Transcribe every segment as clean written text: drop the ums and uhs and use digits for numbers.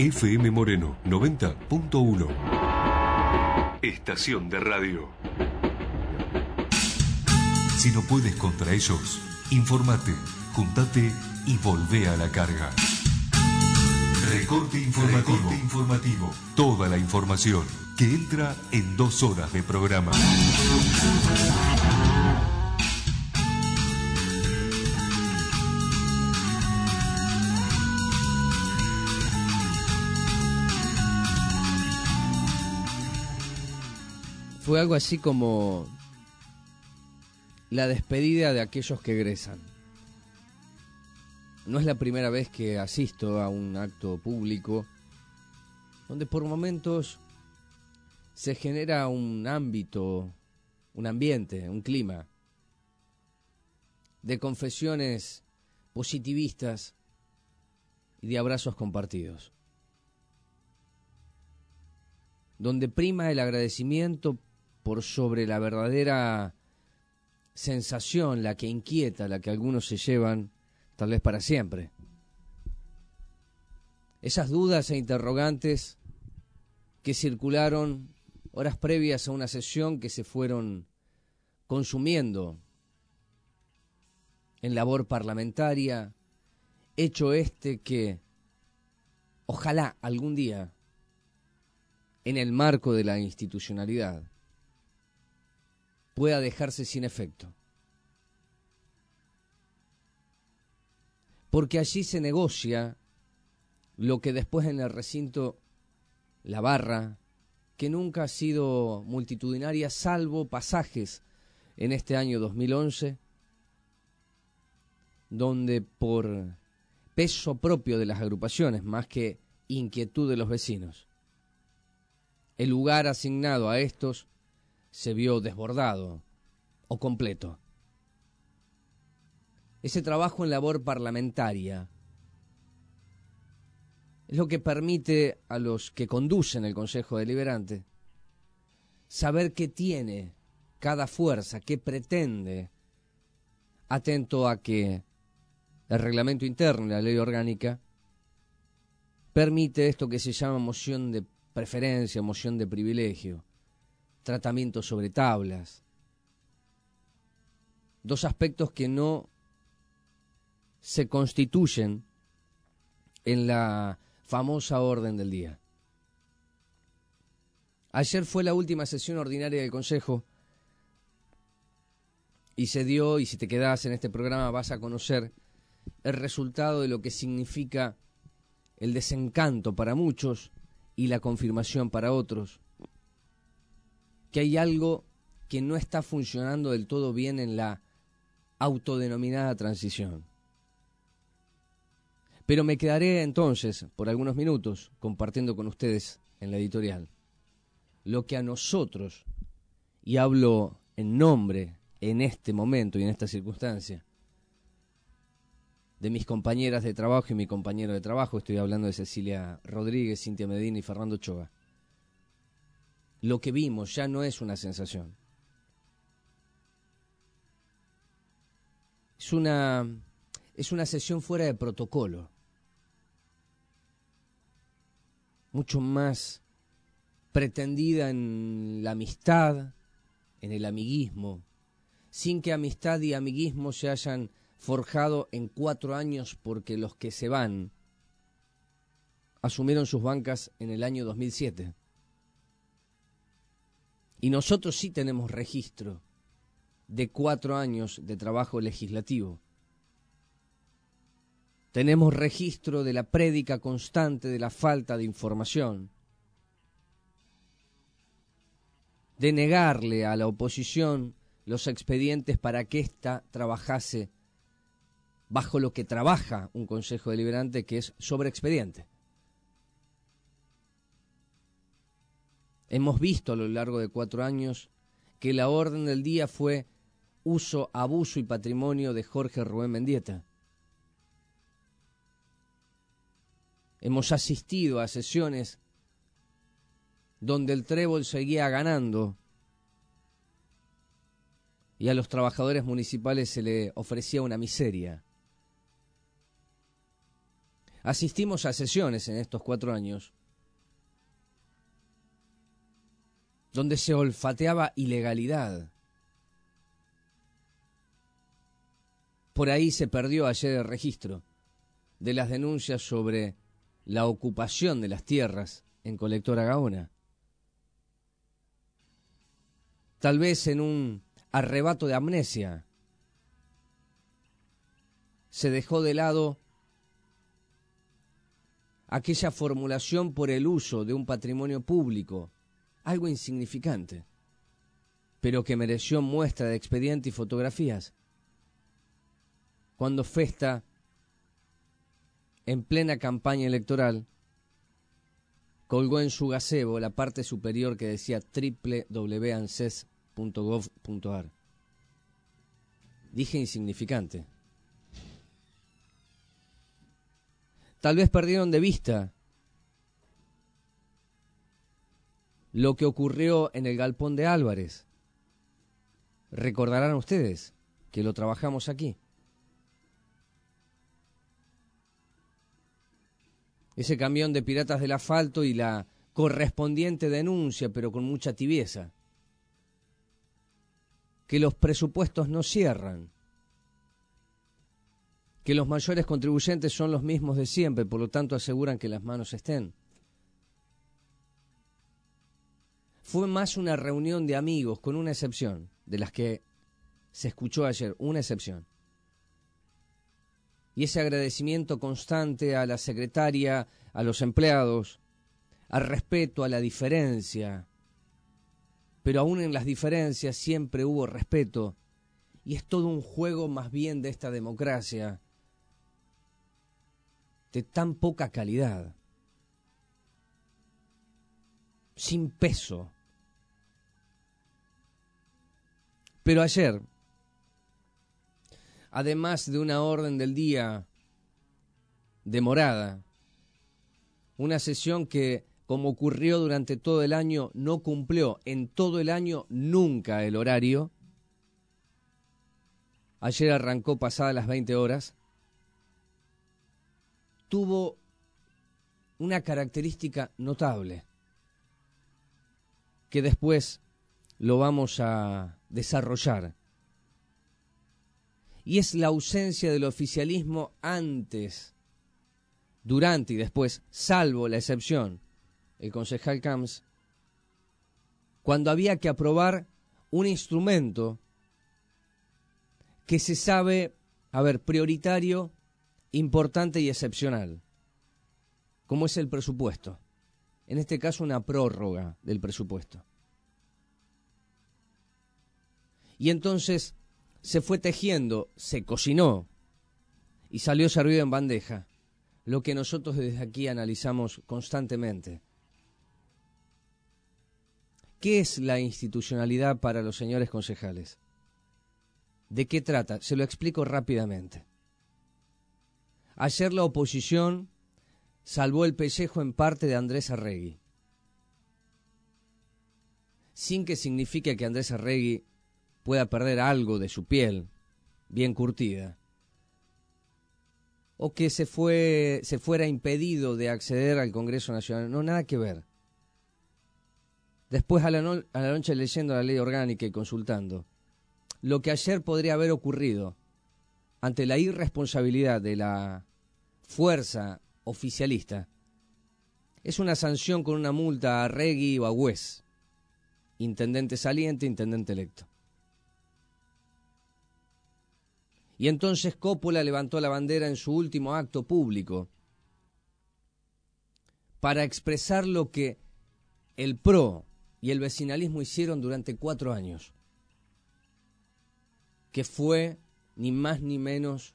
FM Moreno 90.1. Estación de radio. Si no puedes contra ellos, informate, juntate y volvé a la carga. Recorte informativo. Toda la información que entra en 2 horas de programa. Fue algo así como la despedida de aquellos que egresan. No es la primera vez que asisto a un acto público donde por momentos se genera un ámbito, un ambiente, un clima de confesiones positivistas y de abrazos compartidos, donde prima el agradecimiento por sobre la verdadera sensación, la que inquieta, la que algunos se llevan tal vez para siempre. Esas dudas e interrogantes que circularon horas previas a una sesión que se fueron consumiendo en labor parlamentaria, hecho este que ojalá algún día, en el marco de la institucionalidad, pueda dejarse sin efecto. Porque allí se negocia lo que después en el recinto, la barra, que nunca ha sido multitudinaria, salvo pasajes en este año 2011, donde por peso propio de las agrupaciones, más que inquietud de los vecinos, el lugar asignado a estos se vio desbordado o completo. Ese trabajo en labor parlamentaria es lo que permite a los que conducen el Consejo Deliberante saber qué tiene cada fuerza, qué pretende, atento a que el reglamento interno y la ley orgánica permite esto que se llama moción de preferencia, moción de privilegio, tratamiento sobre tablas. 2 aspectos que no se constituyen en la famosa orden del día. Ayer fue la última sesión ordinaria del Consejo y se dio, y si te quedás en este programa vas a conocer el resultado de lo que significa el desencanto para muchos y la confirmación para otros, que hay algo que no está funcionando del todo bien en la autodenominada transición. Pero me quedaré entonces, por algunos minutos, compartiendo con ustedes en la editorial lo que a nosotros, y hablo en nombre, en este momento y en esta circunstancia, de mis compañeras de trabajo y mi compañero de trabajo, estoy hablando de Cecilia Rodríguez, Cintia Medina y Fernando Ochoa. Lo que vimos ya no es una sensación. Es una sesión fuera de protocolo. Mucho más pretendida en la amistad, en el amiguismo, sin que amistad y amiguismo se hayan forjado en 4 años, porque los que se van asumieron sus bancas en el año 2007. Y nosotros sí tenemos registro de 4 años de trabajo legislativo. Tenemos registro de la prédica constante de la falta de información, de negarle a la oposición los expedientes para que ésta trabajase bajo lo que trabaja un Consejo Deliberante, que es sobre expediente. Hemos visto a lo largo de 4 años que la orden del día fue uso, abuso y patrimonio de Jorge Rubén Mendieta. Hemos asistido a sesiones donde el trébol seguía ganando y a los trabajadores municipales se le ofrecía una miseria. Asistimos a sesiones en estos 4 años donde se olfateaba ilegalidad. Por ahí se perdió ayer el registro de las denuncias sobre la ocupación de las tierras en Colectora Gaona. Tal vez en un arrebato de amnesia se dejó de lado aquella formulación por el uso de un patrimonio público, algo insignificante, pero que mereció muestra de expediente y fotografías. Cuando Festa, en plena campaña electoral, colgó en su gazebo la parte superior que decía www.anses.gov.ar. Dije insignificante. Tal vez perdieron de vista lo que ocurrió en el galpón de Álvarez. Recordarán ustedes que lo trabajamos aquí. Ese camión de piratas del asfalto y la correspondiente denuncia, pero con mucha tibieza. Que los presupuestos no cierran. Que los mayores contribuyentes son los mismos de siempre, por lo tanto aseguran que las manos estén. Fue más una reunión de amigos, con una excepción, de las que se escuchó ayer, una excepción. Y ese agradecimiento constante a la secretaria, a los empleados, al respeto, a la diferencia. Pero aún en las diferencias siempre hubo respeto. Y es todo un juego más bien de esta democracia, de tan poca calidad, sin peso. Pero ayer, además de una orden del día demorada, una sesión que, como ocurrió durante todo el año, no cumplió en todo el año nunca el horario. Ayer arrancó pasadas las 20 horas. Tuvo una característica notable, que después lo vamos a desarrollar. Y es la ausencia del oficialismo antes, durante y después, salvo la excepción, el concejal Camps, cuando había que aprobar un instrumento que se sabe, prioritario, importante y excepcional, como es el presupuesto. En este caso, una prórroga del presupuesto. Y entonces se fue tejiendo, se cocinó y salió servido en bandeja, lo que nosotros desde aquí analizamos constantemente. ¿Qué es la institucionalidad para los señores concejales? ¿De qué trata? Se lo explico rápidamente. Ayer la oposición salvó el pellejo en parte de Andrés Arregui, sin que signifique que Andrés Arregui pueda perder algo de su piel bien curtida, o que se fuera impedido de acceder al Congreso Nacional. No, nada que ver. Después a la noche leyendo la ley orgánica y consultando, lo que ayer podría haber ocurrido ante la irresponsabilidad de la fuerza oficialista es una sanción con una multa a Arregui o a Güez, intendente saliente, intendente electo. Y entonces Coppola levantó la bandera en su último acto público para expresar lo que el PRO y el vecinalismo hicieron durante 4 años, que fue ni más ni menos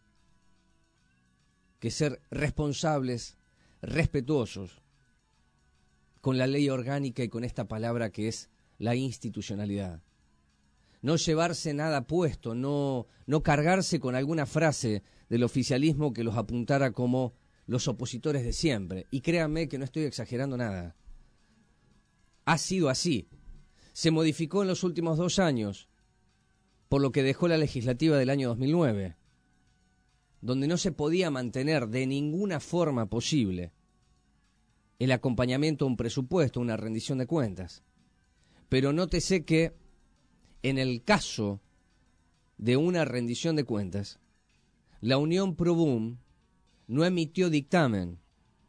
que ser responsables, respetuosos con la ley orgánica y con esta palabra que es la institucionalidad. No llevarse nada puesto, no cargarse con alguna frase del oficialismo que los apuntara como los opositores de siempre. Y créanme que no estoy exagerando nada. Ha sido así. Se modificó en los últimos 2 años, por lo que dejó la legislativa del año 2009. donde no se podía mantener de ninguna forma posible el acompañamiento a un presupuesto, una rendición de cuentas. Pero nótese que en el caso de una rendición de cuentas, la Unión Proboom no emitió dictamen.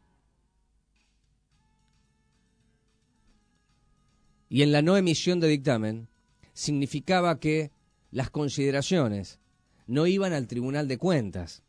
Y en la no emisión de dictamen significaba que las consideraciones no iban al Tribunal de Cuentas.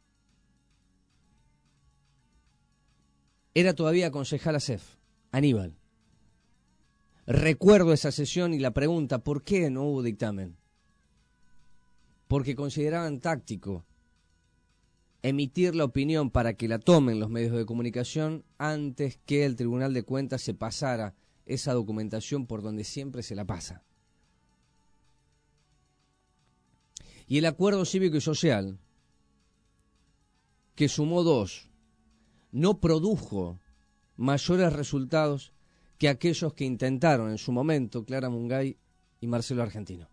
Era todavía concejal ASEF, Aníbal. Recuerdo esa sesión y la pregunta, ¿por qué no hubo dictamen? Porque consideraban táctico emitir la opinión para que la tomen los medios de comunicación antes que el Tribunal de Cuentas se pasara esa documentación por donde siempre se la pasa. Y el acuerdo cívico y social, que sumó 2, no produjo mayores resultados que aquellos que intentaron en su momento Clara Mungay y Marcelo Argentino.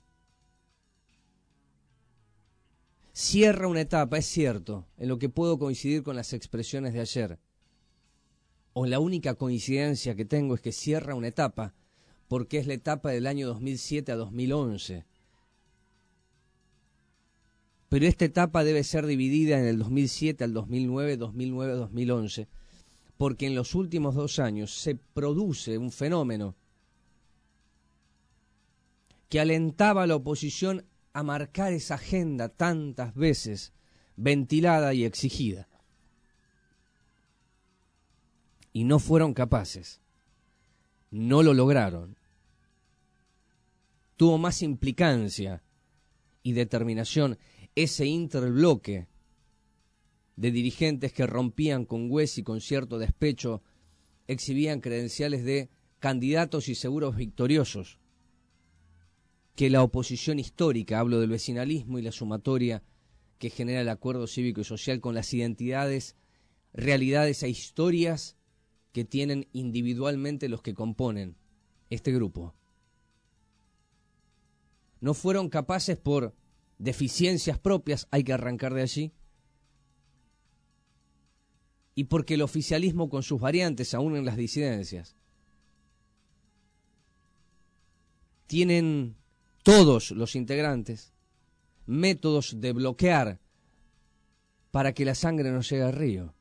Cierra una etapa, es cierto, en lo que puedo coincidir con las expresiones de ayer, o la única coincidencia que tengo es que cierra una etapa, porque es la etapa del año 2007 a 2011. Pero esta etapa debe ser dividida en el 2007 al 2009, 2009 a 2011, porque en los últimos 2 años se produce un fenómeno que alentaba a la oposición a marcar esa agenda tantas veces ventilada y exigida. Y no fueron capaces, no lo lograron. Tuvo más implicancia y determinación ese interbloque de dirigentes que rompían con hueso y con cierto despecho, exhibían credenciales de candidatos y seguros victoriosos, que la oposición histórica, hablo del vecinalismo y la sumatoria que genera el acuerdo cívico y social con las identidades, realidades e historias que tienen individualmente los que componen este grupo. No fueron capaces por deficiencias propias, hay que arrancar de allí, y porque el oficialismo con sus variantes, aún en las disidencias, tienen todos los integrantes métodos de bloquear para que la sangre no llegue al río,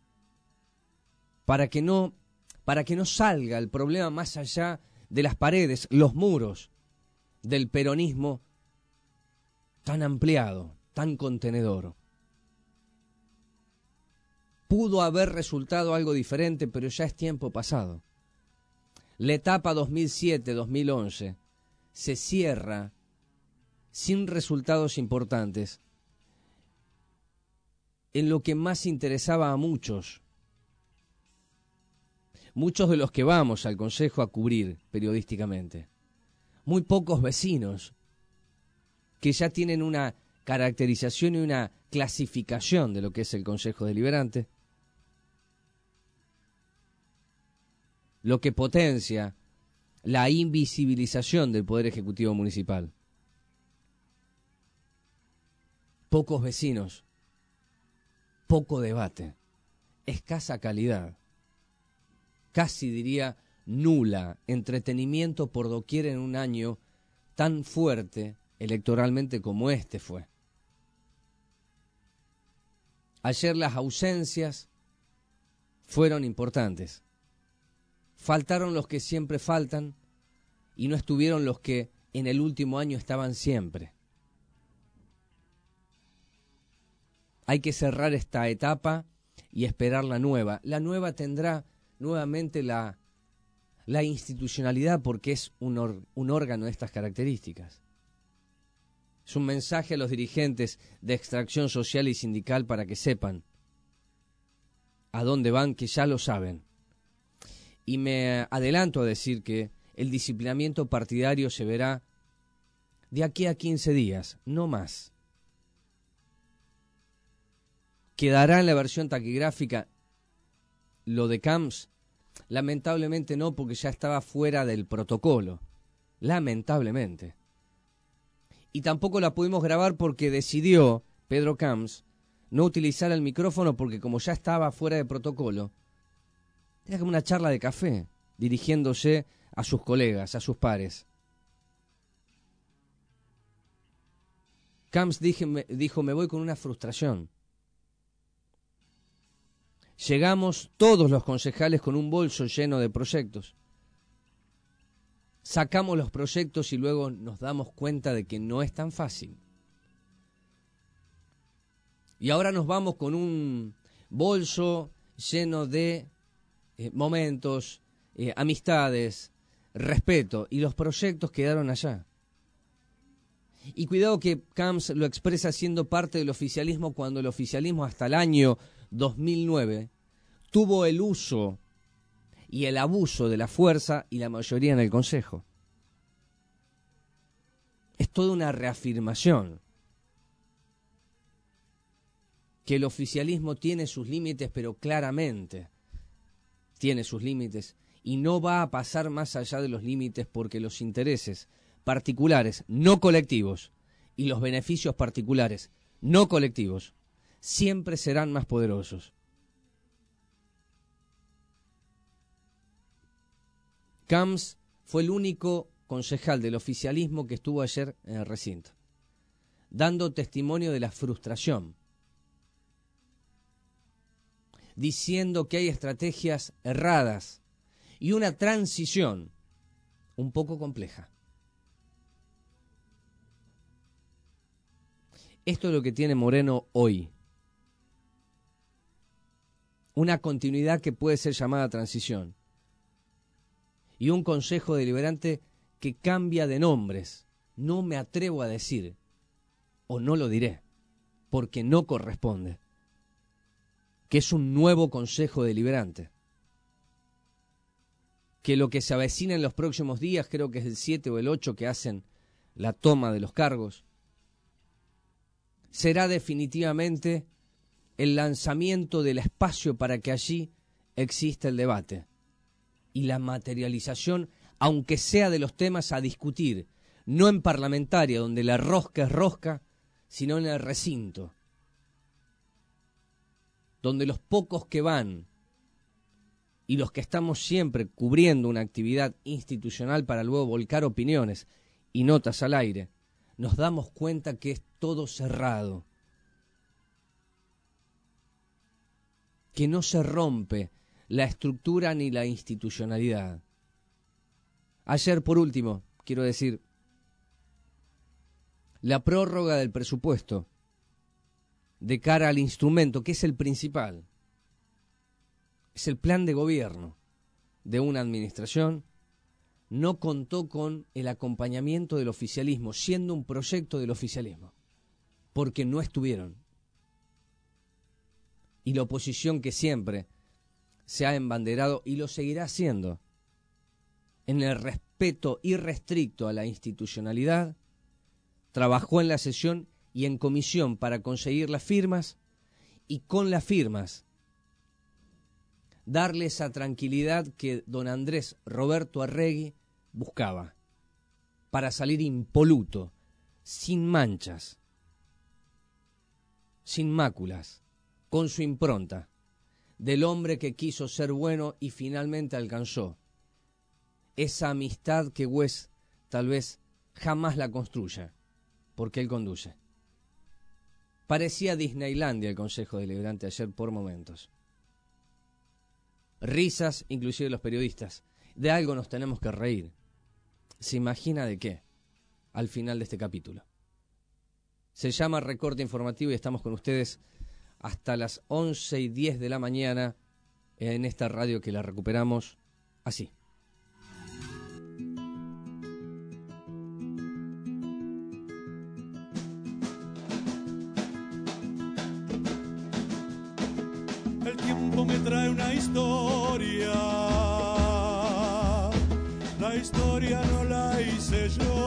para que no salga el problema más allá de las paredes, los muros del peronismo tan ampliado, tan contenedor. Pudo haber resultado algo diferente, pero ya es tiempo pasado. La etapa 2007-2011 se cierra sin resultados importantes en lo que más interesaba a muchos de los que vamos al Consejo a cubrir periodísticamente. Muy pocos vecinos que ya tienen una caracterización y una clasificación de lo que es el Consejo Deliberante, lo que potencia la invisibilización del Poder Ejecutivo Municipal. Pocos vecinos, poco debate, escasa calidad, casi diría nula, entretenimiento por doquier en un año tan fuerte electoralmente como este fue. Ayer las ausencias fueron importantes. Faltaron los que siempre faltan y no estuvieron los que en el último año estaban siempre. Hay que cerrar esta etapa y esperar la nueva. La nueva tendrá nuevamente la institucionalidad porque es un órgano de estas características. Es un mensaje a los dirigentes de extracción social y sindical para que sepan a dónde van, que ya lo saben. Y me adelanto a decir que el disciplinamiento partidario se verá de aquí a 15 días, no más. ¿Quedará en la versión taquigráfica lo de Camps? Lamentablemente no, porque ya estaba fuera del protocolo. Lamentablemente. Y tampoco la pudimos grabar porque decidió Pedro Camps no utilizara el micrófono porque como ya estaba fuera de protocolo, era como una charla de café, dirigiéndose a sus colegas, a sus pares. Camps dijo, me voy con una frustración. Llegamos todos los concejales con un bolso lleno de proyectos. Sacamos los proyectos y luego nos damos cuenta de que no es tan fácil. Y ahora nos vamos con un bolso lleno de momentos, amistades, respeto, y los proyectos quedaron allá. Y cuidado que Camps lo expresa siendo parte del oficialismo cuando el oficialismo hasta el año 2009 tuvo el uso y el abuso de la fuerza y la mayoría en el Consejo. Es toda una reafirmación que el oficialismo tiene sus límites, pero claramente tiene sus límites y no va a pasar más allá de los límites porque los intereses particulares, no colectivos, y los beneficios particulares, no colectivos, siempre serán más poderosos. Camps fue el único concejal del oficialismo que estuvo ayer en el recinto, dando testimonio de la frustración, diciendo que hay estrategias erradas y una transición un poco compleja. Esto es lo que tiene Moreno hoy. Una continuidad que puede ser llamada transición. Y un consejo deliberante que cambia de nombres. No me atrevo a decir, o no lo diré, porque no corresponde, que es un nuevo consejo deliberante. Que lo que se avecina en los próximos días, creo que es el 7 o el 8 que hacen la toma de los cargos, será definitivamente el lanzamiento del espacio para que allí exista el debate y la materialización, aunque sea de los temas a discutir, no en parlamentaria, donde la rosca es rosca, sino en el recinto, donde los pocos que van y los que estamos siempre cubriendo una actividad institucional para luego volcar opiniones y notas al aire, nos damos cuenta que es todo cerrado, que no se rompe la estructura ni la institucionalidad. Ayer, por último, quiero decir, la prórroga del presupuesto de cara al instrumento, que es el principal, es el plan de gobierno de una administración, no contó con el acompañamiento del oficialismo, siendo un proyecto del oficialismo, porque no estuvieron. Y la oposición que siempre se ha embanderado y lo seguirá haciendo en el respeto irrestricto a la institucionalidad, trabajó en la sesión y en comisión para conseguir las firmas y con las firmas darle esa tranquilidad que don Andrés Roberto Arregui buscaba para salir impoluto, sin manchas, sin máculas, con su impronta, del hombre que quiso ser bueno y finalmente alcanzó esa amistad que Wes tal vez jamás la construya, porque él conduce. Parecía Disneylandia el Consejo Deliberante ayer por momentos. Risas, inclusive los periodistas. De algo nos tenemos que reír. ¿Se imagina de qué? Al final de este capítulo. Se llama Recorte Informativo y estamos con ustedes hasta las 11:10 de la mañana en esta radio que la recuperamos así. El tiempo me trae una historia, la historia no la hice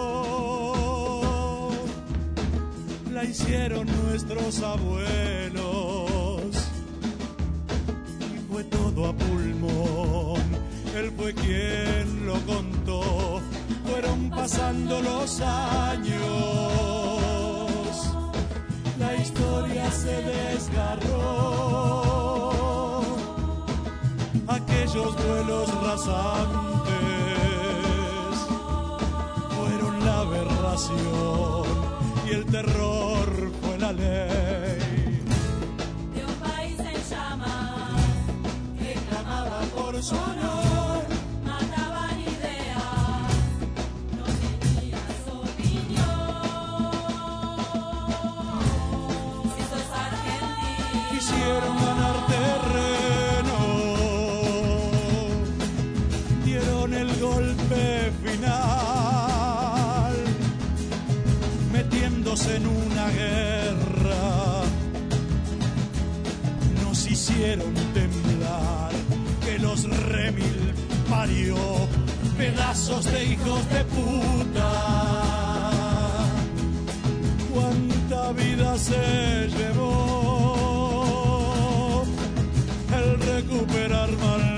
yo, la hicieron nuestros abuelos, y fue todo a pulmón, él fue quien lo contó, fueron pasando los años, la historia se desgastó. desgarró. Aquellos duelos rasantes fueron la aberración y el terror fue la ley. De un país en llamas que clamaba por su honor, mataban ideas, no tenías opinión. Si sos argentino, Quisieron ganar terreno, dieron el golpe final, metiéndose en una guerra, nos hicieron temblar, que los remil parió, pedazos de hijos de puta. Cuánta vida se llevó el recuperar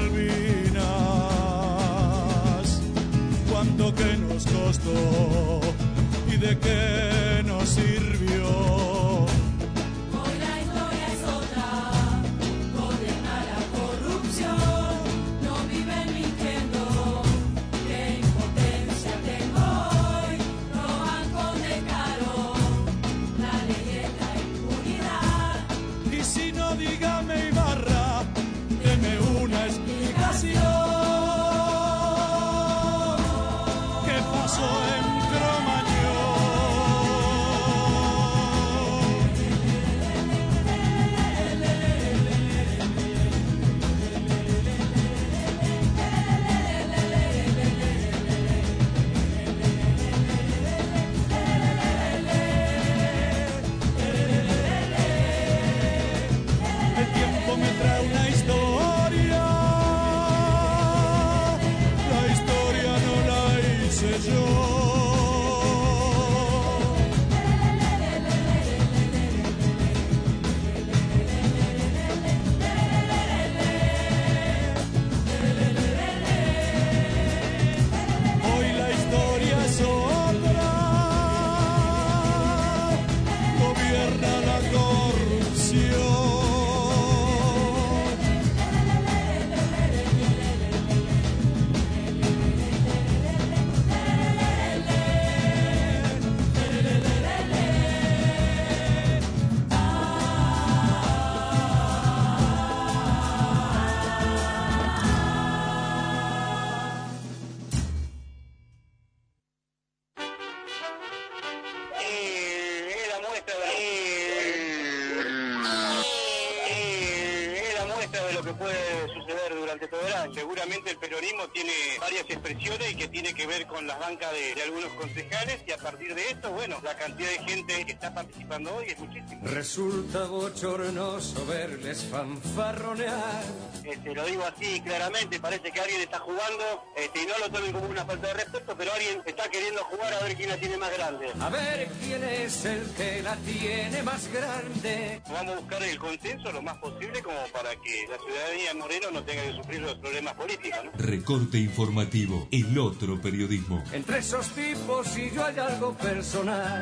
Malvinas, cuánto que nos costó y de qué nos sirvió. hoy la historia es otra, condena la corrupción, no viven mintiendo, qué impotencia tengo hoy, roban con descaro, la ley es la impunidad. Y si no, dígame Ibarra, deme una explicación. ¿Qué pasó en Cromañón? El tiempo me trae una historia, la historia no la hice yo. Hoy la historia es otra, gobierna la corrupción. Es la muestra de lo que puede suceder durante todo el año. Seguramente el peronismo tiene varias expresiones y que tiene que ver con las bancas de algunos concejales, y a partir de esto, bueno, la cantidad de gente que está participando hoy es muchísima. Resulta bochornoso verles fanfarronear. Lo digo así claramente, parece que alguien está jugando, y no lo tomen como una falta de respeto, pero alguien está queriendo jugar a ver quién la tiene más grande. A ver quién es el que la tiene más grande. Vamos a buscar el consenso lo más posible como para que la ciudadanía de Moreno no tenga que sufrir los problemas políticos, ¿no? Recorte informativo, el otro periodismo. Entre esos tipos y yo hay algo personal.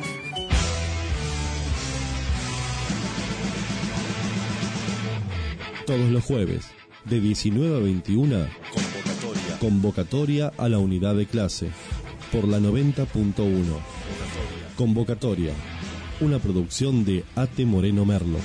Todos los jueves, de 19 a 21, convocatoria a la unidad de clase, por la 90.1. Convocatoria, una producción de A.T. Moreno Merlo.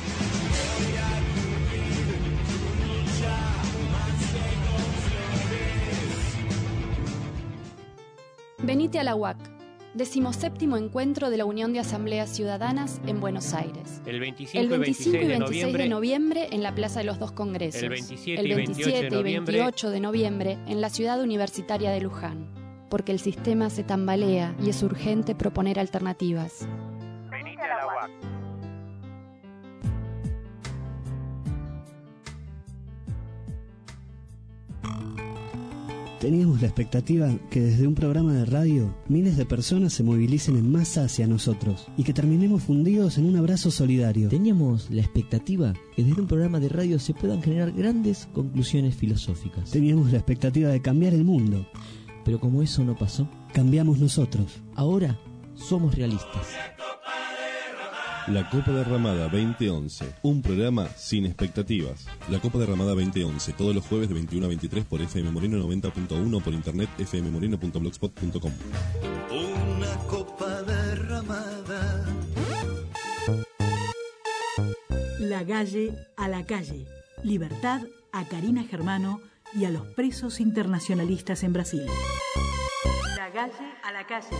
Venite a la UAC, 17º encuentro de la Unión de Asambleas Ciudadanas en Buenos Aires. El 25 y 26 de noviembre en la Plaza de los Dos Congresos. El 27 El y 28 y 28 de noviembre en la ciudad universitaria de Luján. Porque el sistema se tambalea y es urgente proponer alternativas. Venite a la UAC. Teníamos la expectativa que desde un programa de radio miles de personas se movilicen en masa hacia nosotros y que terminemos fundidos en un abrazo solidario. Teníamos la expectativa que desde un programa de radio se puedan generar grandes conclusiones filosóficas. Teníamos la expectativa de cambiar el mundo. Pero como eso no pasó, cambiamos nosotros. Ahora somos realistas. La Copa Derramada 2011, un programa sin expectativas. La Copa Derramada 2011, todos los jueves de 21 a 23 por FM Moreno 90.1, por internet fmmoreno.blogspot.com. Una copa derramada. La Galle a la calle. Libertad a Karina Germano y a los presos internacionalistas en Brasil. La Galle a la calle.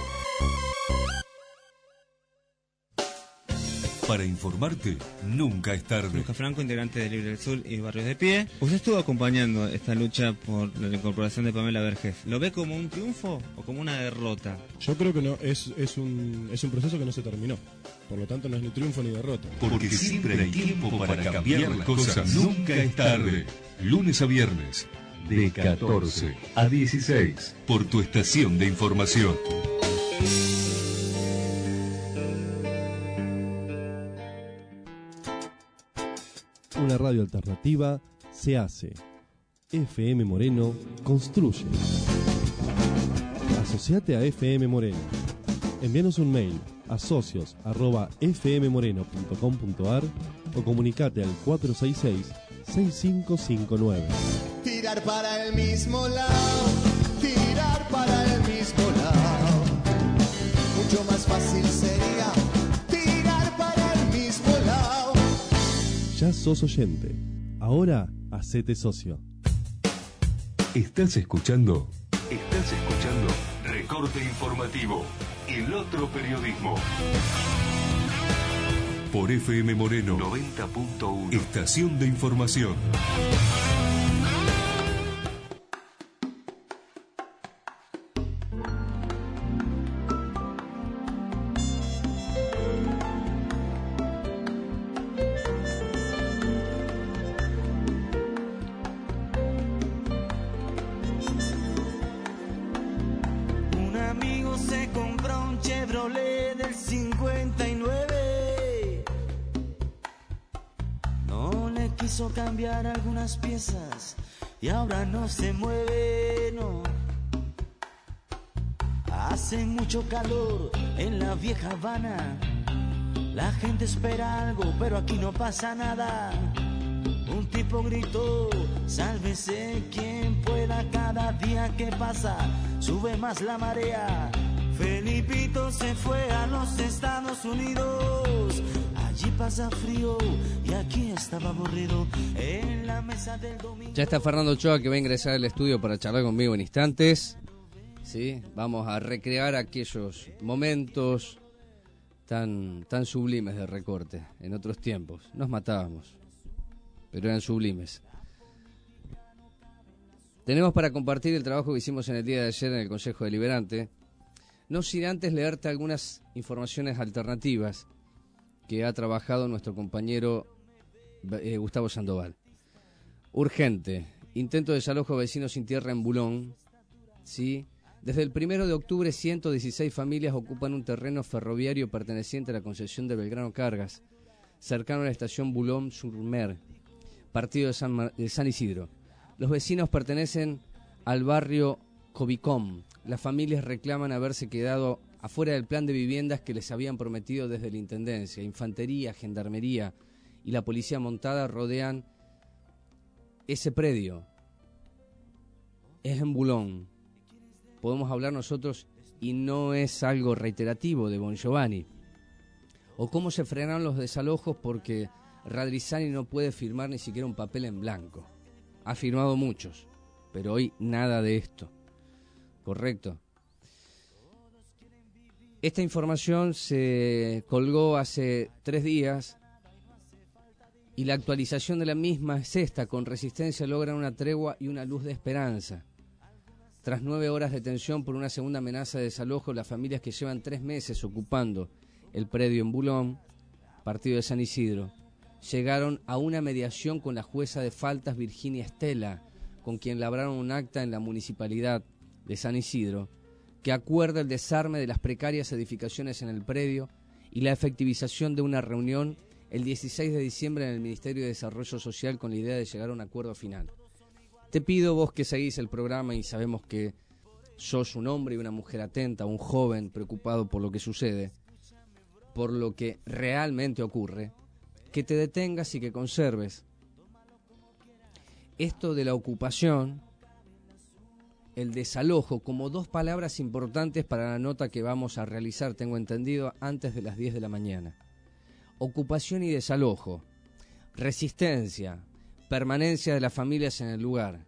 Para informarte, nunca es tarde. Lucas Franco, integrante de Libre del Sur y Barrios de Pie. Usted estuvo acompañando esta lucha por la incorporación de Pamela Vergés. ¿Lo ve como un triunfo o como una derrota? Yo creo que no, es un proceso que no se terminó. Por lo tanto, no es ni triunfo ni derrota. Porque siempre hay tiempo para cambiar las cosas. Nunca es tarde. Lunes a viernes, de 14 a 16, por tu estación de información. Una radio alternativa se hace. FM Moreno construye. Asociate a FM Moreno. Envíanos un mail a socios@fmmoreno.com.ar o comunicate al 466-6559. Tirar para el mismo lado, tirar para el mismo lado. Mucho más fácil sería tirar para el mismo lado. Ya sos oyente. Ahora hacete socio. ¿Estás escuchando? Recorte informativo. El otro periodismo. Por FM Moreno 90.1. Estación de información. Cambiar algunas piezas y ahora no se mueve, no. Hace mucho calor en la vieja Habana. La gente espera algo, pero aquí no pasa nada. Un tipo gritó, sálvese quien pueda. Cada día que pasa sube más la marea. Felipito se fue a los Estados Unidos. Allí pasa frío y aquí estaba aburrido en la mesa del domingo. Ya está Fernando Ochoa, que va a ingresar al estudio para charlar conmigo en instantes. ¿Sí? Vamos a recrear aquellos momentos tan sublimes de recorte. En otros tiempos nos matábamos, pero eran sublimes. Tenemos para compartir el trabajo que hicimos en el día de ayer en el Consejo Deliberante. No sin antes leerte algunas informaciones alternativas que ha trabajado nuestro compañero Gustavo Sandoval. Urgente. Intento de desalojo de vecinos sin tierra en Bulón. ¿Sí? Desde el 1 de octubre, 116 familias ocupan un terreno ferroviario perteneciente a la concesión de Belgrano Cargas, cercano a la estación Boulogne-sur-Mer, partido de San Isidro. Los vecinos pertenecen al barrio Cobicom. Las familias reclaman haberse quedado afuera del plan de viviendas que les habían prometido desde la Intendencia. Infantería, Gendarmería y la Policía Montada rodean ese predio. Es en Boulogne. Podemos hablar nosotros y no es algo reiterativo de Bon Giovanni. O cómo se frenaron los desalojos porque Radrizzani no puede firmar ni siquiera un papel en blanco. Ha firmado muchos, pero hoy nada de esto. ¿Correcto? Esta información se colgó hace 3 días y la actualización de la misma es esta. Con Resistencia logran una tregua y una luz de esperanza. Tras 9 horas de tensión por una segunda amenaza de desalojo, las familias que llevan 3 meses ocupando el predio en Boulogne, partido de San Isidro, llegaron a una mediación con la jueza de faltas Virginia Estela, con quien labraron un acta en la municipalidad de San Isidro, que acuerda el desarme de las precarias edificaciones en el predio y la efectivización de una reunión el 16 de diciembre en el Ministerio de Desarrollo Social con la idea de llegar a un acuerdo final. Te pido, vos que seguís el programa y sabemos que sos un hombre y una mujer atenta, un joven preocupado por lo que sucede, por lo que realmente ocurre, que te detengas y que conserves esto de la ocupación, el desalojo, como dos palabras importantes para la nota que vamos a realizar, tengo entendido, antes de las 10 de la mañana. Ocupación y desalojo, resistencia, permanencia de las familias en el lugar.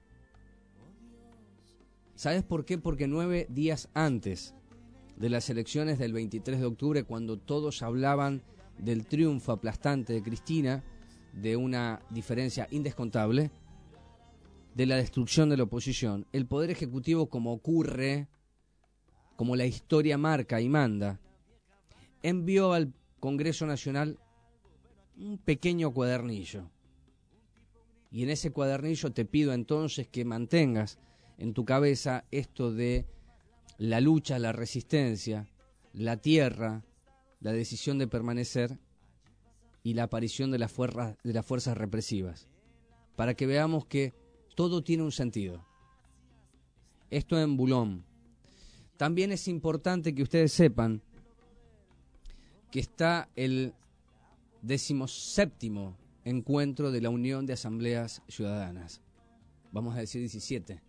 ¿Sabes por qué? Porque 9 días antes de las elecciones del 23 de octubre, cuando todos hablaban del triunfo aplastante de Cristina, de una diferencia indescontable, de la destrucción de la oposición, el Poder Ejecutivo, como ocurre, como la historia marca y manda, envió al Congreso Nacional un pequeño cuadernillo. Y en ese cuadernillo te pido entonces que mantengas en tu cabeza esto de la lucha, la resistencia, la tierra, la decisión de permanecer y la aparición de las fuerzas represivas, para que veamos que todo tiene un sentido. Esto en Boulogne. También es importante que ustedes sepan que está el 17º encuentro de la Unión de Asambleas Ciudadanas. Vamos a decir 17.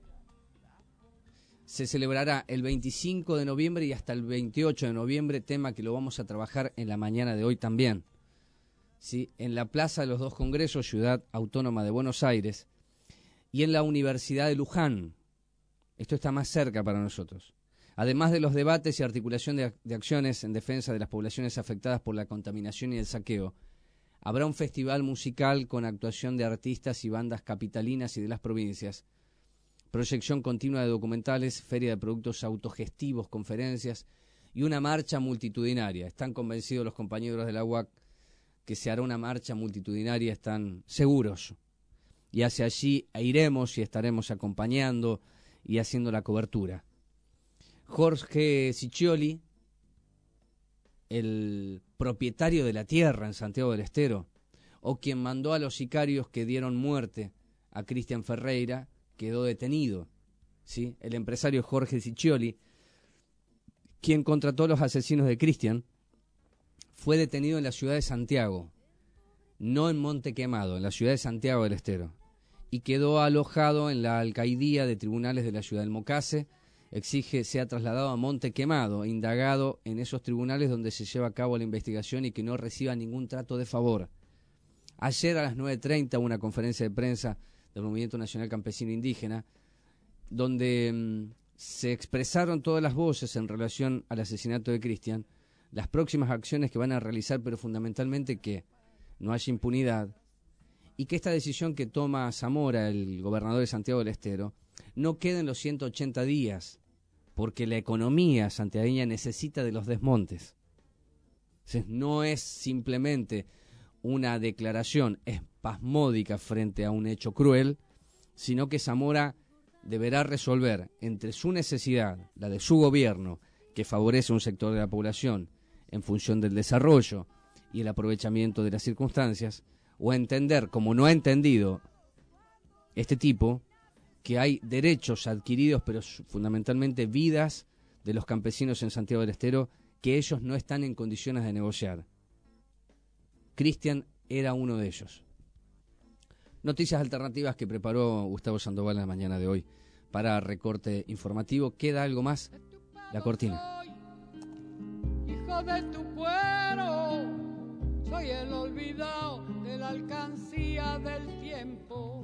Se celebrará el 25 de noviembre y hasta el 28 de noviembre, tema que lo vamos a trabajar en la mañana de hoy también. ¿Sí? En la Plaza de los Dos Congresos, Ciudad Autónoma de Buenos Aires, y en la Universidad de Luján. Esto está más cerca para nosotros. Además de los debates y articulación de acciones en defensa de las poblaciones afectadas por la contaminación y el saqueo, habrá un festival musical con actuación de artistas y bandas capitalinas y de las provincias, proyección continua de documentales, feria de productos autogestivos, conferencias y una marcha multitudinaria. Están convencidos los compañeros de la UAC que se hará una marcha multitudinaria, están seguros. Y hacia allí iremos y estaremos acompañando y haciendo la cobertura. Jorge Ciccioli, el propietario de la tierra en Santiago del Estero, o quien mandó a los sicarios que dieron muerte a Cristian Ferreira, quedó detenido. ¿Sí? El empresario Jorge Ciccioli, quien contrató a los asesinos de Cristian, fue detenido en la ciudad de Santiago, no en Monte Quemado, en la ciudad de Santiago del Estero, y quedó alojado en la alcaidía de tribunales de la ciudad del Mocase. Exige sea trasladado a Monte Quemado, indagado en esos tribunales donde se lleva a cabo la investigación y que no reciba ningún trato de favor. Ayer a las 9:30 una conferencia de prensa del Movimiento Nacional Campesino Indígena, donde se expresaron todas las voces en relación al asesinato de Cristian, las próximas acciones que van a realizar, pero fundamentalmente que no haya impunidad, y que esta decisión que toma Zamora, el gobernador de Santiago del Estero, no quede en los 180 días, porque la economía santiagueña necesita de los desmontes. Entonces, no es simplemente una declaración espasmódica frente a un hecho cruel, sino que Zamora deberá resolver entre su necesidad, la de su gobierno, que favorece a un sector de la población en función del desarrollo y el aprovechamiento de las circunstancias, o entender, como no ha entendido este tipo, que hay derechos adquiridos, pero fundamentalmente vidas de los campesinos en Santiago del Estero, que ellos no están en condiciones de negociar. Cristian era uno de ellos. Noticias alternativas que preparó Gustavo Sandoval en la mañana de hoy para recorte informativo. ¿Queda algo más? La cortina. Hijo de tu pueblo, soy el olvidado de la alcancía del tiempo.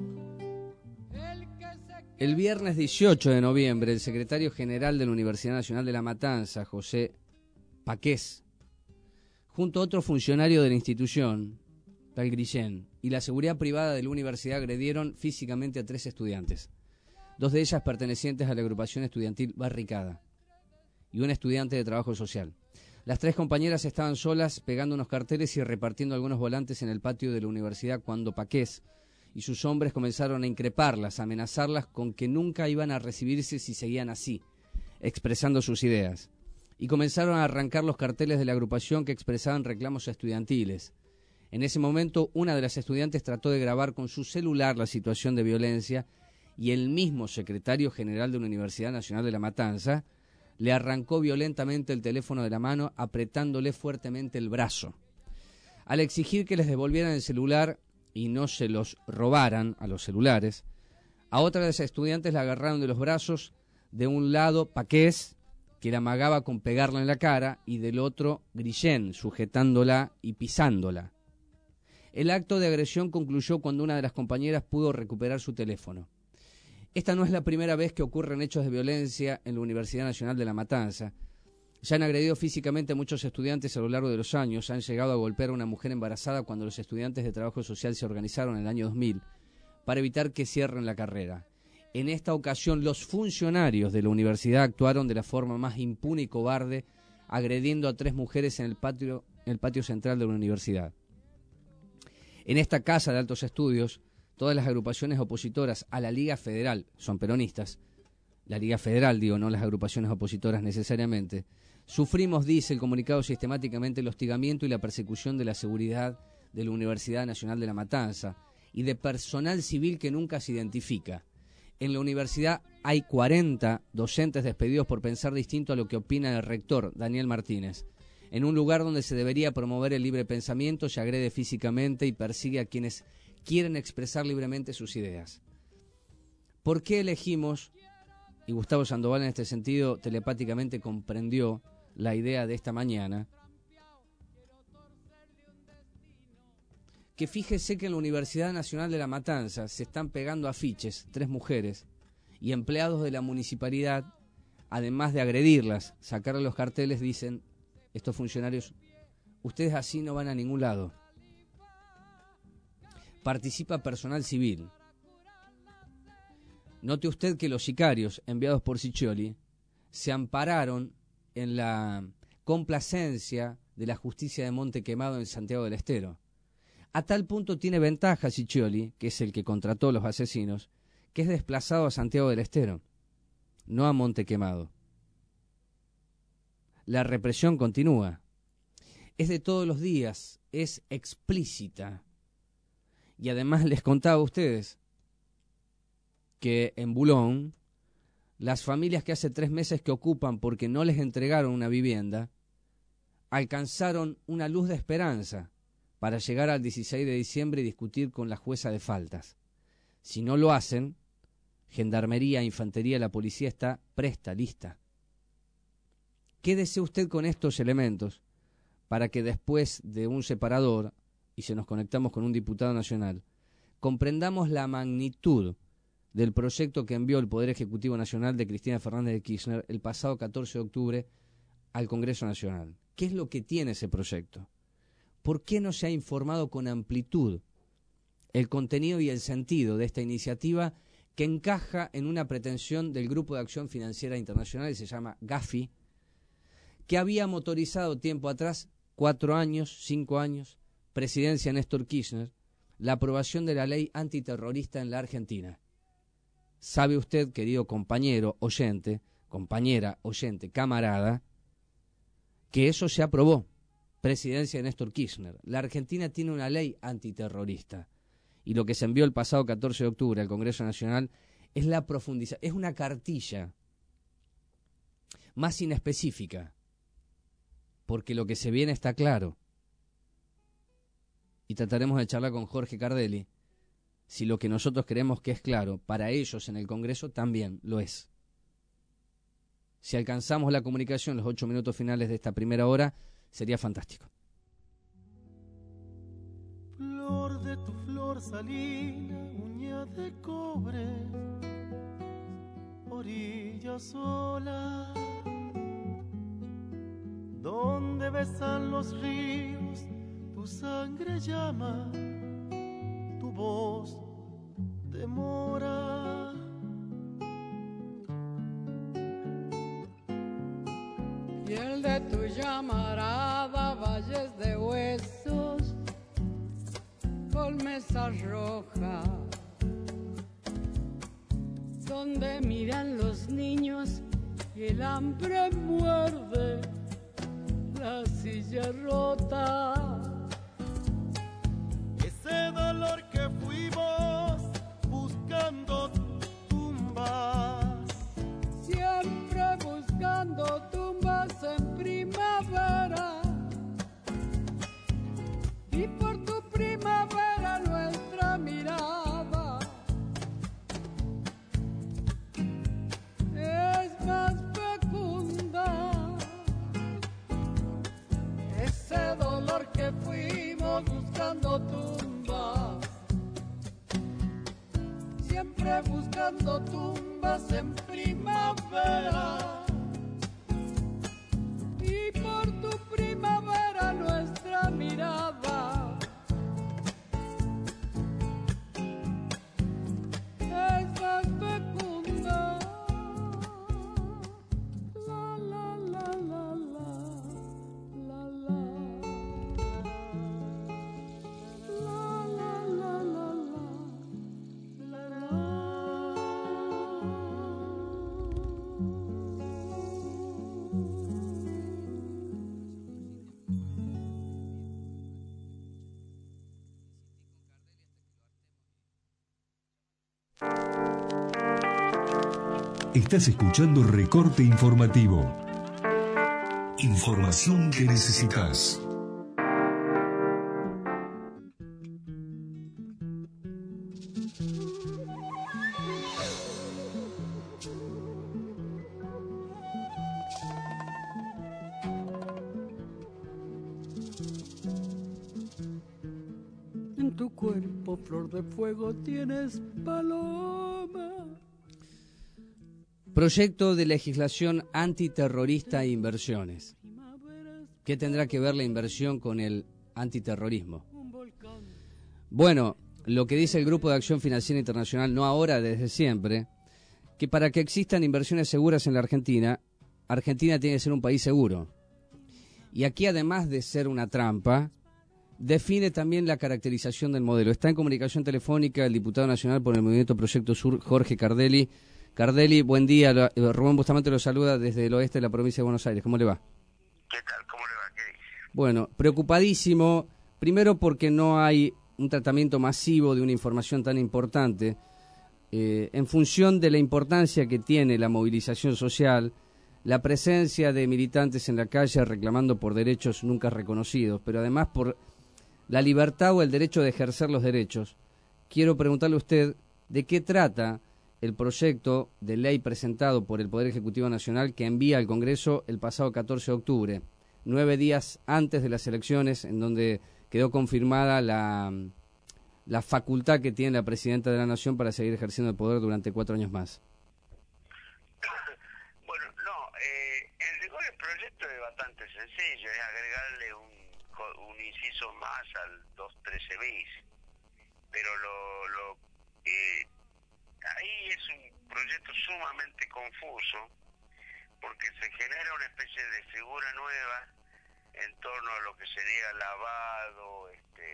El viernes 18 de noviembre, el secretario general de la Universidad Nacional de La Matanza, José Paqués, junto a otro funcionario de la institución, tal Grillén, y la seguridad privada de la universidad agredieron físicamente a 3 estudiantes, 2 de ellas pertenecientes a la agrupación estudiantil Barricada, y un estudiante de trabajo social. Las 3 compañeras estaban solas pegando unos carteles y repartiendo algunos volantes en el patio de la universidad cuando Paqués y sus hombres comenzaron a increparlas, a amenazarlas con que nunca iban a recibirse si seguían así, expresando sus ideas. Y comenzaron a arrancar los carteles de la agrupación que expresaban reclamos estudiantiles. En ese momento, una de las estudiantes trató de grabar con su celular la situación de violencia y el mismo secretario general de la Universidad Nacional de La Matanza le arrancó violentamente el teléfono de la mano, apretándole fuertemente el brazo. Al exigir que les devolvieran el celular y no se los robaran a los celulares, a otra de las estudiantes la agarraron de los brazos, de un lado Paqués, que la amagaba con pegarla en la cara, y del otro Grillén, sujetándola y pisándola. El acto de agresión concluyó cuando una de las compañeras pudo recuperar su teléfono. Esta no es la primera vez que ocurren hechos de violencia en la Universidad Nacional de La Matanza. Ya han agredido físicamente a muchos estudiantes a lo largo de los años, han llegado a golpear a una mujer embarazada cuando los estudiantes de trabajo social se organizaron en el año 2000 para evitar que cierren la carrera. En esta ocasión, los funcionarios de la universidad actuaron de la forma más impune y cobarde, agrediendo a 3 mujeres en el patio central de la universidad. En esta casa de altos estudios, todas las agrupaciones opositoras a la Liga Federal son peronistas. La Liga Federal, digo, no las agrupaciones opositoras necesariamente. Sufrimos, dice el comunicado, sistemáticamente el hostigamiento y la persecución de la seguridad de la Universidad Nacional de La Matanza y de personal civil que nunca se identifica. En la universidad hay 40 docentes despedidos por pensar distinto a lo que opina el rector, Daniel Martínez. En un lugar donde se debería promover el libre pensamiento, se agrede físicamente y persigue a quienes quieren expresar libremente sus ideas. ¿Por qué elegimos, y Gustavo Sandoval en este sentido telepáticamente comprendió la idea de esta mañana, que fíjese que en la Universidad Nacional de La Matanza se están pegando afiches 3 mujeres y empleados de la municipalidad, además de agredirlas, sacarle los carteles, dicen estos funcionarios, ustedes así no van a ningún lado. Participa personal civil. Note usted que los sicarios enviados por Ciccioli se ampararon en la complacencia de la justicia de Monte Quemado en Santiago del Estero. A tal punto tiene ventaja Ciccioli, que es el que contrató a los asesinos, que es desplazado a Santiago del Estero, no a Monte Quemado. La represión continúa. Es de todos los días, es explícita. Y además les contaba a ustedes que en Bulón, las familias que hace 3 meses que ocupan porque no les entregaron una vivienda, alcanzaron una luz de esperanza para llegar al 16 de diciembre y discutir con la jueza de faltas. Si no lo hacen, Gendarmería, Infantería, la policía está presta, lista. Quédese usted con estos elementos para que después de un separador, y se nos conectamos con un diputado nacional, comprendamos la magnitud del proyecto que envió el Poder Ejecutivo Nacional de Cristina Fernández de Kirchner el pasado 14 de octubre al Congreso Nacional. ¿Qué es lo que tiene ese proyecto? ¿Por qué no se ha informado con amplitud el contenido y el sentido de esta iniciativa que encaja en una pretensión del Grupo de Acción Financiera Internacional, que se llama GAFI, que había motorizado tiempo atrás, 4 años, 5 años, presidencia Néstor Kirchner, la aprobación de la ley antiterrorista en la Argentina? ¿Sabe usted, querido compañero, oyente, compañera, oyente, camarada, que eso se aprobó? Presidencia de Néstor Kirchner. La Argentina tiene una ley antiterrorista y lo que se envió el pasado 14 de octubre al Congreso Nacional es la profundización, es una cartilla más inespecífica, porque lo que se viene está claro. Y trataremos de charlar con Jorge Cardelli si lo que nosotros creemos que es claro, para ellos en el Congreso también lo es. Si alcanzamos la comunicación en los 8 minutos finales de esta primera hora, sería fantástico. Flor de tu flor salina, uña de cobre, orilla sola, donde besan los ríos, tu sangre llama, tu voz demora. Y el de tu llamarada, valles de huesos, con mesa roja, donde miran los niños y el hambre muerde la silla rota. Ese dolor que fuimos buscando tumbas, siempre buscando siempre buscando tumbas en primavera. Y por tu primavera nuestra mirada es más fecunda. La la la la la la la la la la la Estás escuchando Recorte Informativo. Información que necesitas. En tu cuerpo, flor de fuego, tienes paloma. Proyecto de legislación antiterrorista e inversiones. ¿Qué tendrá que ver la inversión con el antiterrorismo? Bueno, lo que dice el Grupo de Acción Financiera Internacional, no ahora, desde siempre, que para que existan inversiones seguras en la Argentina, Argentina tiene que ser un país seguro. Y aquí, además de ser una trampa, define también la caracterización del modelo. Está en comunicación telefónica el diputado nacional por el Movimiento Proyecto Sur, Jorge Cardelli. Cardelli, buen día. Rubén Bustamante lo saluda desde el oeste de la provincia de Buenos Aires. ¿Cómo le va? ¿Qué tal? ¿Cómo le va? ¿Qué dice? Bueno, preocupadísimo. Primero porque no hay un tratamiento masivo de una información tan importante. En función de la importancia que tiene la movilización social, la presencia de militantes en la calle reclamando por derechos nunca reconocidos, pero además por la libertad o el derecho de ejercer los derechos, quiero preguntarle a usted de qué trata el proyecto de ley presentado por el Poder Ejecutivo Nacional que envía al Congreso el pasado 14 de octubre, 9 días antes de las elecciones, en donde quedó confirmada la facultad que tiene la Presidenta de la Nación para seguir ejerciendo el poder durante 4 años más. Bueno, no, en rigor el proyecto es bastante sencillo, es agregarle un inciso más al 213 bis, pero ahí es un proyecto sumamente confuso porque se genera una especie de figura nueva en torno a lo que sería lavado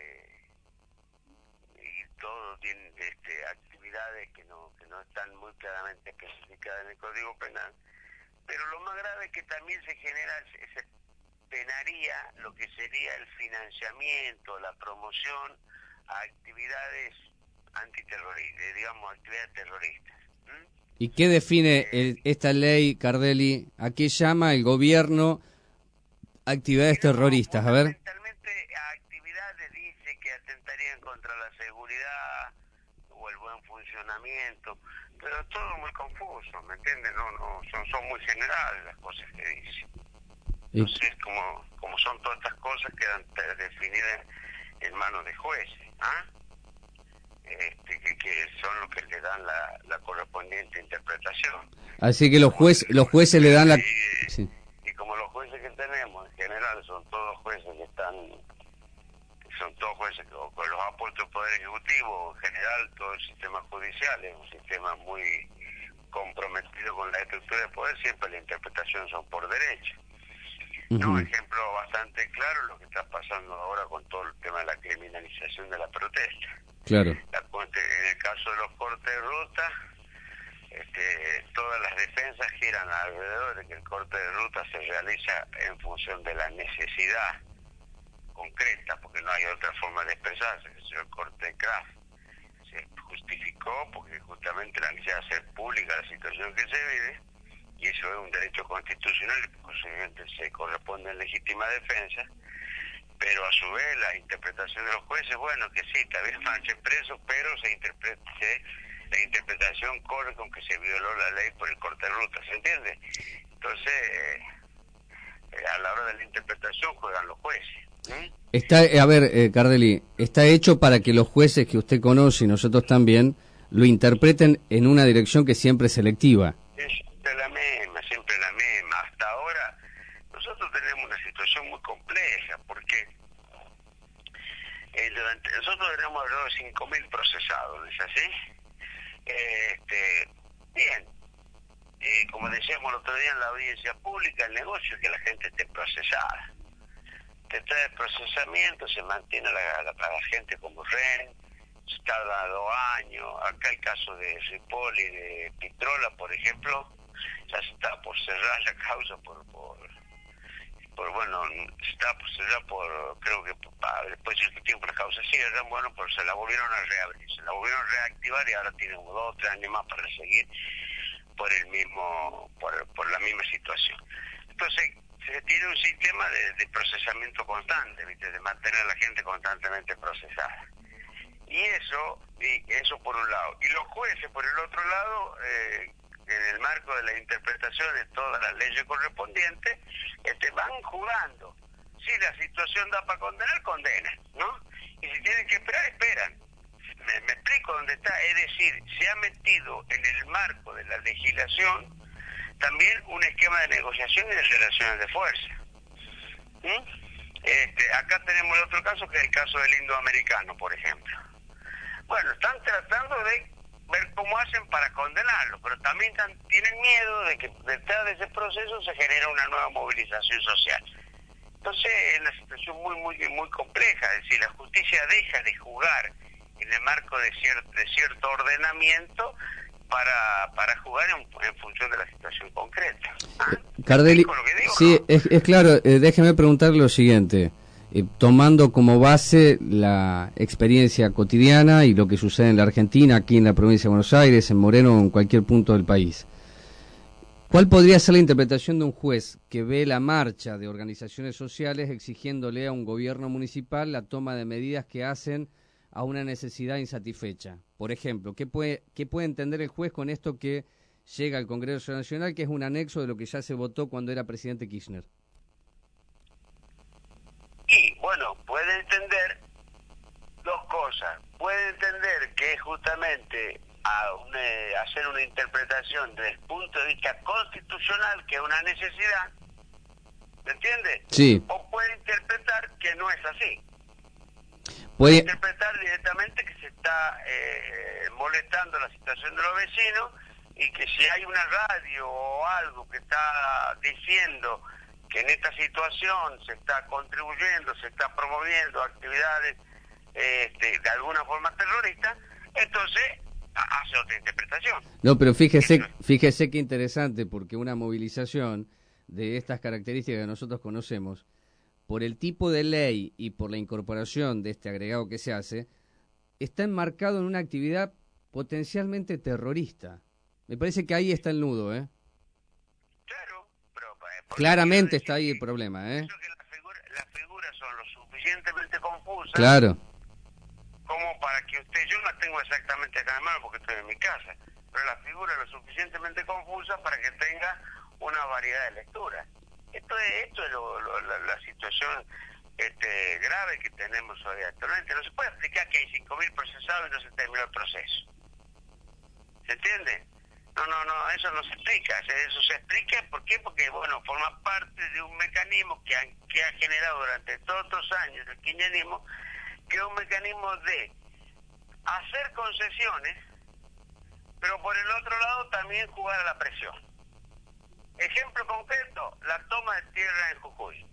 y todo tiene actividades que no están muy claramente especificadas en el Código Penal, pero lo más grave es que también se penaría lo que sería el financiamiento, la promoción a actividades antiterroristas, digamos, actividades terroristas. ¿Y qué define esta ley, Cardelli? ¿A qué llama el gobierno actividades terroristas? A ver. Fundamentalmente a actividades dice que atentarían contra la seguridad o el buen funcionamiento, pero todo muy confuso, ¿me entiendes? No, son muy generales las cosas que dice. Entonces, como son todas estas cosas, quedan definidas en manos de jueces, ¿ah? Que son los que le dan la correspondiente interpretación. Así que los jueces le dan la... Sí. Y como los jueces que tenemos en general son todos jueces con los apuestos del Poder Ejecutivo, en general todo el sistema judicial es un sistema muy comprometido con la estructura de poder, siempre la interpretación son por derecho. Un ejemplo bastante claro lo que está pasando ahora con todo el tema de la criminalización de la protesta. Claro. En el caso de los cortes de ruta, todas las defensas giran alrededor de que el corte de ruta se realiza en función de la necesidad concreta, porque no hay otra forma de expresarse. El corte de craft se justificó porque justamente la necesidad de hacer pública la situación que se vive, y eso es un derecho constitucional y posiblemente se corresponde en legítima defensa, pero a su vez la interpretación de los jueces, bueno, que sí, está bien marchen presos, pero la interpretación corre con que se violó la ley por el corte de ruta, ¿se entiende? Entonces, a la hora de la interpretación juegan los jueces. Está, a ver, Cardelli, está hecho para que los jueces que usted conoce y nosotros también lo interpreten en una dirección que siempre es selectiva. Es siempre la misma. Hasta ahora nosotros tenemos una situación muy compleja, porque nosotros tenemos alrededor de 5.000 procesados, ¿no es así? Bien, como decíamos el otro día en la audiencia pública, el negocio es que la gente esté procesada. Te trae el procesamiento, se mantiene la gente como rehén, se tarda 2 años. Acá el caso de Ripoll y de Pitrola, por ejemplo, ya se está por cerrar la causa se está por cerrar creo que después de cierto tiempo la causa cierra, pero se la volvieron a reabrir, se la volvieron a reactivar y ahora tienen 2 o 3 años más para seguir por la misma situación. Entonces se tiene un sistema de procesamiento constante, ¿viste? De mantener a la gente constantemente procesada. Y eso por un lado. Y los jueces, por el otro lado, en el marco de la interpretación de todas las leyes correspondientes, van jugando. Si la situación da para condenar, condenan, ¿no? Y si tienen que esperar, esperan. Me explico dónde está. Es decir, se ha metido en el marco de la legislación también un esquema de negociación y de relaciones de fuerza. Acá tenemos el otro caso, que es el caso del indoamericano, por ejemplo. Bueno, están tratando de ver cómo hacen para condenarlo, pero también tienen miedo de que detrás de ese proceso se genera una nueva movilización social. Entonces es una situación muy compleja. Es decir, la justicia deja de jugar en el marco de cierto ordenamiento para jugar en función de la situación concreta. Cardelli, sí, es claro. Déjeme preguntarle lo siguiente. Tomando como base la experiencia cotidiana y lo que sucede en la Argentina, aquí en la provincia de Buenos Aires, en Moreno o en cualquier punto del país, ¿cuál podría ser la interpretación de un juez que ve la marcha de organizaciones sociales exigiéndole a un gobierno municipal la toma de medidas que hacen a una necesidad insatisfecha? Por ejemplo, ¿qué puede entender el juez con esto que llega al Congreso Nacional, que es un anexo de lo que ya se votó cuando era presidente Kirchner? Y bueno, puede entender 2 cosas. Puede entender que es justamente hacer una interpretación desde el punto de vista constitucional, que es una necesidad, ¿me entiende? Sí. O puede interpretar que no es así. Puede interpretar directamente que se está molestando la situación de los vecinos, y que si hay una radio o algo que está diciendo que en esta situación se está contribuyendo, se está promoviendo actividades de alguna forma terroristas, entonces hace otra interpretación. No, pero fíjese qué interesante, porque una movilización de estas características que nosotros conocemos, por el tipo de ley y por la incorporación de este agregado que se hace, está enmarcado en una actividad potencialmente terrorista. Me parece que ahí está el nudo, ¿eh? Claro, pero claramente está ahí el problema, ¿eh? Eso que las figuras son lo suficientemente confusas. Claro. Como para que yo no la tengo exactamente acá en mano porque estoy en mi casa, pero la figura es lo suficientemente confusa para que tenga una variedad de lecturas. Esto es la situación grave que tenemos hoy actualmente. No se puede explicar que hay 5.000 procesados y no se terminó el proceso. ¿Se entiende? No, eso no se explica. Eso se explica, ¿por qué? Porque, forma parte de un mecanismo que ha generado durante todos estos años el kirchnerismo, que es un mecanismo de hacer concesiones, pero por el otro lado también jugar a la presión. Ejemplo concreto, la toma de tierra en Jujuy.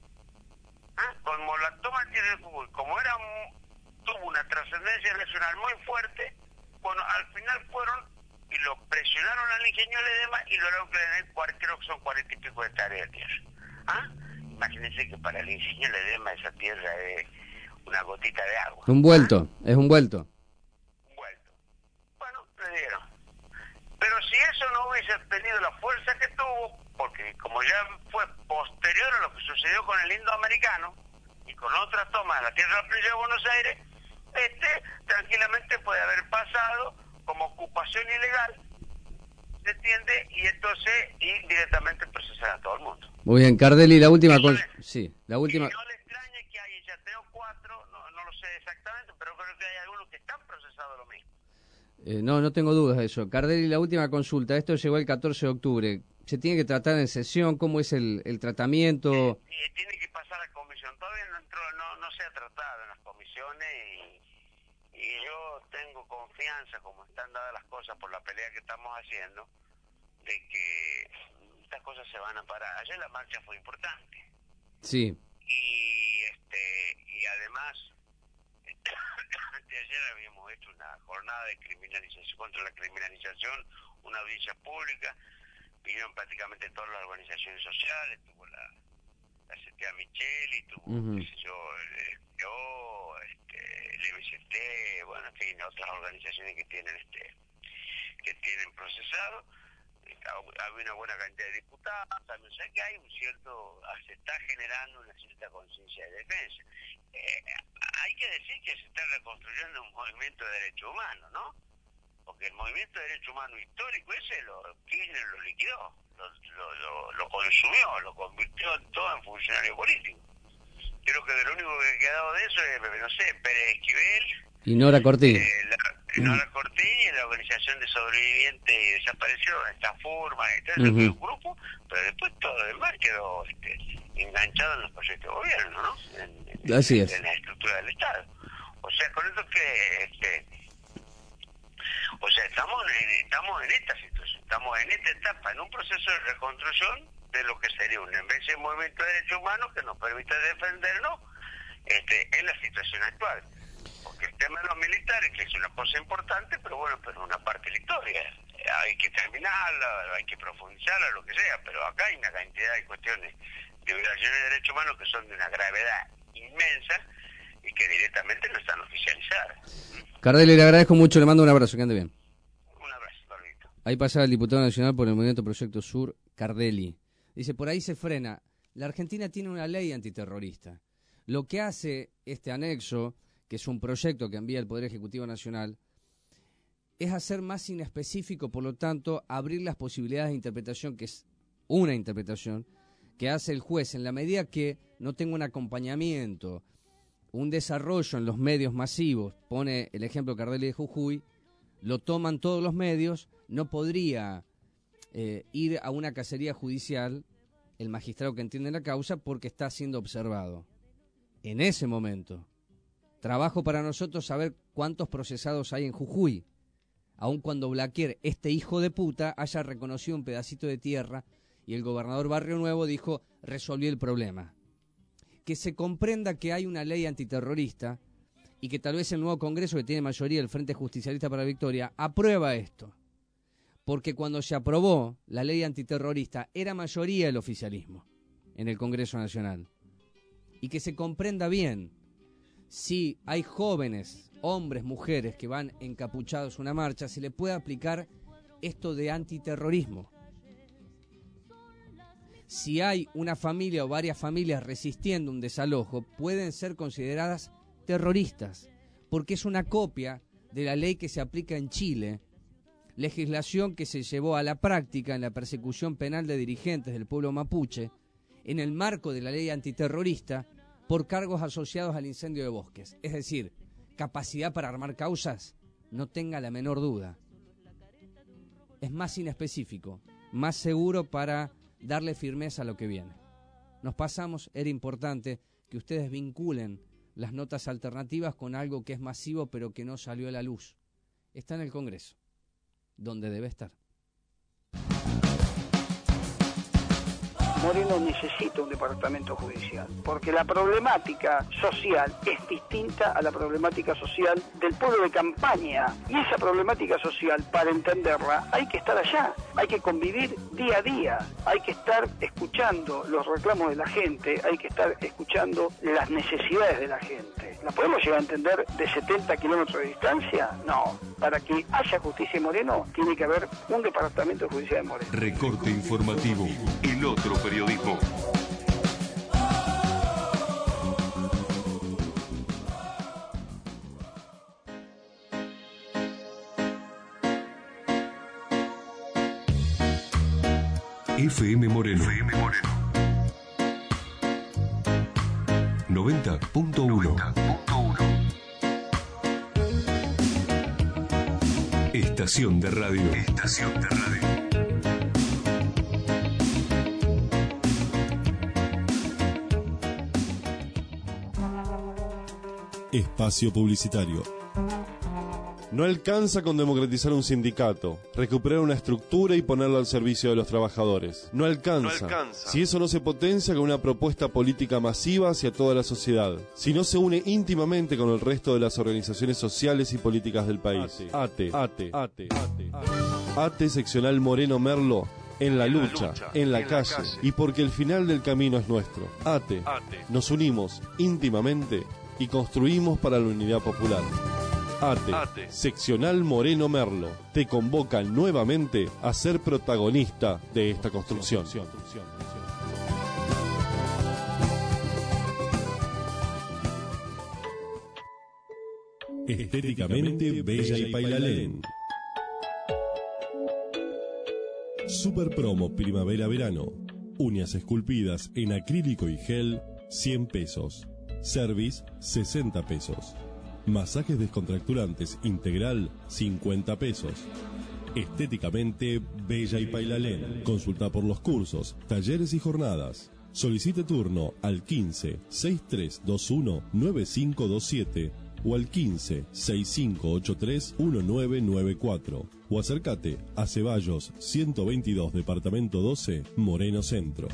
Como la toma de tierra en Jujuy, como tuvo una trascendencia nacional muy fuerte, al final fueron y lo presionaron al ingeniero Ledesma y lograron que le den, creo que son 40 y pico hectáreas de tierra. Imagínense que para el ingeniero Ledesma esa tierra es una gotita de agua. Es un vuelto. Bueno, le dieron. Pero si eso no hubiese tenido la fuerza que tuvo, porque como ya fue posterior a lo que sucedió con el indoamericano y con otras tomas de la tierra de la provincia de Buenos Aires, tranquilamente puede haber pasado como ocupación ilegal, ¿se entiende? Y entonces directamente procesar a todo el mundo. Muy bien, Cardelli, la última cosa. Sí, la última. Y no le extrañe que haya 3 o 4, no lo sé exactamente, pero creo que hay algunos que están procesados lo mismo. No tengo dudas de eso. Cardelli, la última consulta. Esto llegó el 14 de octubre. ¿Se tiene que tratar en sesión? ¿Cómo es el tratamiento? Tiene que pasar a comisión. Todavía no se ha tratado en las comisiones y yo tengo confianza, como están dadas las cosas por la pelea que estamos haciendo, de que estas cosas se van a parar. Ayer la marcha fue importante. Sí. Y además, de ayer habíamos hecho una jornada de criminalización contra la criminalización, una audiencia pública, vinieron prácticamente todas las organizaciones sociales, tuvo la CTA Micheli, tuvo, qué sé yo, el MCT, bueno, en fin, otras organizaciones que tienen procesado. Había una buena cantidad de diputados, también, o sea que hay se está generando una cierta conciencia de defensa. Hay que decir que se está reconstruyendo un movimiento de derechos humanos, ¿no? Porque el movimiento de derechos humanos histórico ese Kirchner lo liquidó, lo consumió, lo convirtió todo en funcionario político. Creo que lo único que ha quedado de eso es, no sé, Pérez Esquivel Y Nora Cortini. Nora Cortini, la organización de sobrevivientes y desapareció, esta forma, un grupo, pero después todo lo demás quedó enganchado en los proyectos de gobierno, ¿no? Así es. En la estructura del Estado. O sea, con esto que o sea, estamos en esta situación, estamos en esta etapa, en un proceso de reconstrucción de lo que sería un movimiento de derechos humanos que nos permita defendernos en la situación actual. Porque el tema de los militares, que es una cosa importante, pero bueno, pero una parte de la historia. Hay que terminarla, hay que profundizarla, lo que sea, pero acá hay una cantidad de cuestiones de violaciones de derechos humanos que son de una gravedad inmensa y que directamente no están oficializadas. Cardelli, le agradezco mucho, le mando un abrazo, que ande bien. Un abrazo, Pablito. Ahí pasa el diputado nacional por el Movimiento Proyecto Sur, Cardelli. Dice, por ahí se frena. La Argentina tiene una ley antiterrorista. Lo que hace este anexo, que es un proyecto que envía el Poder Ejecutivo Nacional, es hacer más inespecífico, por lo tanto, abrir las posibilidades de interpretación, que es una interpretación que hace el juez en la medida que no tenga un acompañamiento, un desarrollo en los medios masivos. Pone el ejemplo Cardelli de Jujuy, lo toman todos los medios, no podría ir a una cacería judicial el magistrado que entiende la causa porque está siendo observado. En ese momento, trabajo para nosotros saber cuántos procesados hay en Jujuy, aun cuando Blaquier, este hijo de puta, haya reconocido un pedacito de tierra y el gobernador Barrio Nuevo dijo, resolví el problema. Que se comprenda que hay una ley antiterrorista y que tal vez el nuevo Congreso, que tiene mayoría, el Frente Justicialista para la Victoria, aprueba esto. Porque cuando se aprobó la ley antiterrorista, era mayoría el oficialismo en el Congreso Nacional. Y que se comprenda bien, si hay jóvenes, hombres, mujeres que van encapuchados a una marcha, se le puede aplicar esto de antiterrorismo. Si hay una familia o varias familias resistiendo un desalojo, pueden ser consideradas terroristas, porque es una copia de la ley que se aplica en Chile, legislación que se llevó a la práctica en la persecución penal de dirigentes del pueblo mapuche, en el marco de la ley antiterrorista, por cargos asociados al incendio de bosques. Es decir, capacidad para armar causas, no tenga la menor duda. Es más inespecífico, más seguro para darle firmeza a lo que viene. Nos pasamos, era importante que ustedes vinculen las notas alternativas con algo que es masivo pero que no salió a la luz. Está en el Congreso, donde debe estar. Moreno necesita un departamento judicial, porque la problemática social es distinta a la problemática social del pueblo de campaña. Y esa problemática social, para entenderla, hay que estar allá, hay que convivir día a día, hay que estar escuchando los reclamos de la gente, hay que estar escuchando las necesidades de la gente. ¿La podemos llegar a entender de 70 kilómetros de distancia? No. Para que haya justicia en Moreno, tiene que haber un departamento judicial en Moreno. Recorte informativo, el otro periodismo. FM Moreno. 90.1. estación de radio. Estación de radio. Espacio publicitario. No alcanza con democratizar un sindicato, recuperar una estructura y ponerlo al servicio de los trabajadores. No alcanza. Si eso no se potencia con una propuesta política masiva hacia toda la sociedad. Si no se une íntimamente con el resto de las organizaciones sociales y políticas del país. ATE seccional Moreno Merlo. En la lucha, en la calle, y porque el final del camino es nuestro. ATE. Nos unimos íntimamente y construimos para la unidad popular. ATE, seccional Moreno Merlo, te convoca nuevamente a ser protagonista de esta construcción. Estéticamente bella y Pailalén. Super promo primavera-verano. Uñas esculpidas en acrílico y gel, 100 pesos. Service, 60 pesos. Masajes descontracturantes integral, 50 pesos. Estéticamente bella y Pailalén. Consulta por los cursos, talleres y jornadas. Solicite turno al 15 6321 9527 o al 15 6583 1994 o acércate a Ceballos 122 departamento 12 Moreno Centro.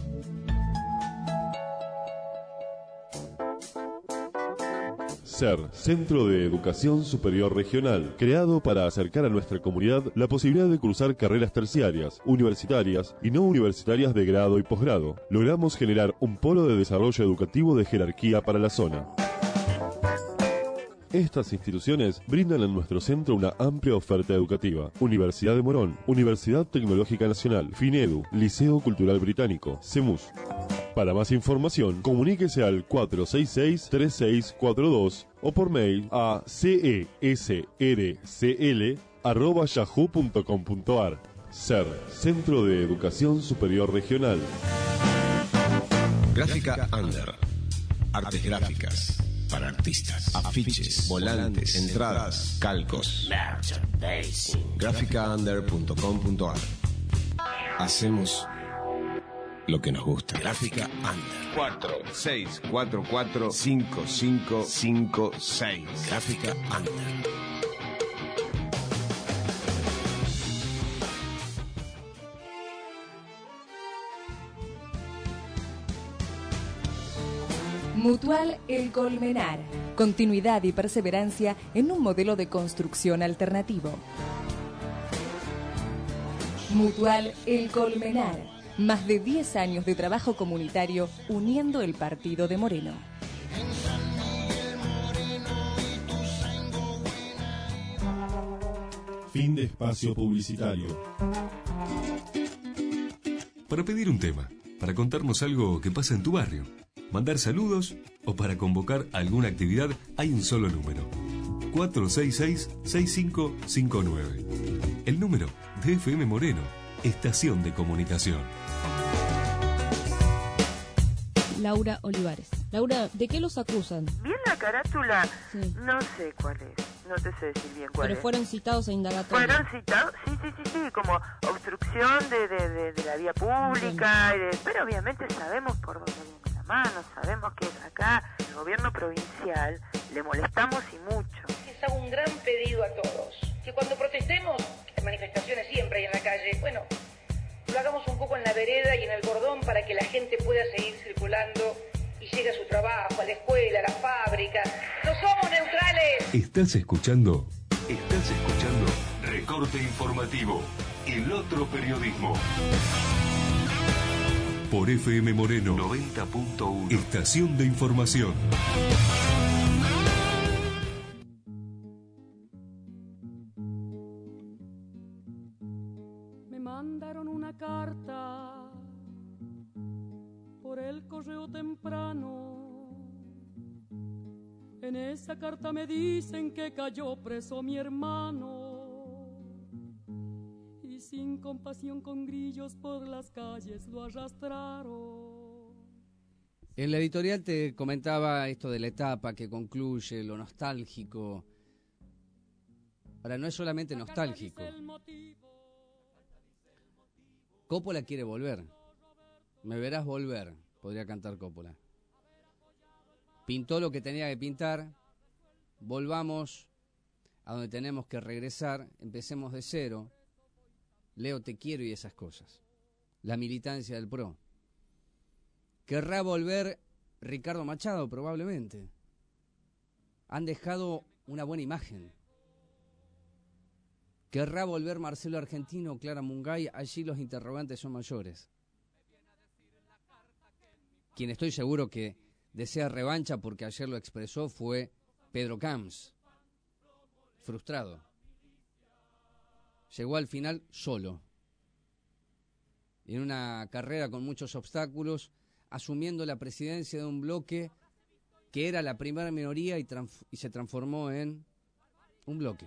CER, Centro de Educación Superior Regional, creado para acercar a nuestra comunidad la posibilidad de cursar carreras terciarias, universitarias y no universitarias de grado y posgrado. Logramos generar un polo de desarrollo educativo de jerarquía para la zona. Estas instituciones brindan en nuestro centro una amplia oferta educativa. Universidad de Morón, Universidad Tecnológica Nacional, FINEDU, Liceo Cultural Británico, CEMUS. Para más información, comuníquese al 466-3642 o por mail a cesrcl@yahoo.com.ar. CER, Centro de Educación Superior Regional. Gráfica Under. Artes gráficas. Para artistas. Afiches, volantes, entradas, calcos. Gráficaunder.com.ar. Hacemos lo que nos gusta. Gráfica Under. 46445556. Gráfica Under. Mutual El Colmenar. Continuidad y perseverancia en un modelo de construcción alternativo. Mutual El Colmenar. Más de 10 años de trabajo comunitario uniendo el partido de Moreno. Fin de espacio publicitario. Para pedir un tema, para contarnos algo que pasa en tu barrio, mandar saludos o para convocar alguna actividad, hay un solo número: 466-6559. El número de FM Moreno, estación de comunicación. Laura Olivares. Laura, ¿de qué los acusan? Bien la carátula, sí. No sé cuál es, no te sé decir bien cuál es. Pero fueron citados a indagatoria. ¿Fueron citados? Sí, como obstrucción de la vía pública, pero obviamente sabemos por dónde viene la mano, sabemos que acá el gobierno provincial le molestamos y mucho. Les hago un gran pedido a todos, que cuando protestemos, en manifestaciones siempre hay en la calle, bueno, lo hagamos un poco en la vereda y en el cordón para que la gente pueda seguir circulando y llegue a su trabajo, a la escuela, a la fábrica. ¡No somos neutrales! ¿Estás escuchando? Recorte informativo. El otro periodismo. Por FM Moreno 90.1. Estación de información. Mandaron una carta por el correo temprano. En esa carta me dicen que cayó preso mi hermano y sin compasión con grillos por las calles lo arrastraron. En la editorial te comentaba esto de la etapa que concluye, lo nostálgico. Ahora, no es solamente nostálgico. Coppola quiere volver. Me verás volver, podría cantar Coppola. Pintó lo que tenía que pintar. Volvamos a donde tenemos que regresar. Empecemos de cero. Leo, te quiero y esas cosas. La militancia del PRO. ¿Querrá volver Ricardo Machado? Probablemente. Han dejado una buena imagen. ¿Querrá volver Marcelo Argentino o Clara Mungay? Allí los interrogantes son mayores. Quien estoy seguro que desea revancha, porque ayer lo expresó, fue Pedro Camps. Frustrado. Llegó al final solo. En una carrera con muchos obstáculos, asumiendo la presidencia de un bloque que era la primera minoría y se transformó en un bloque.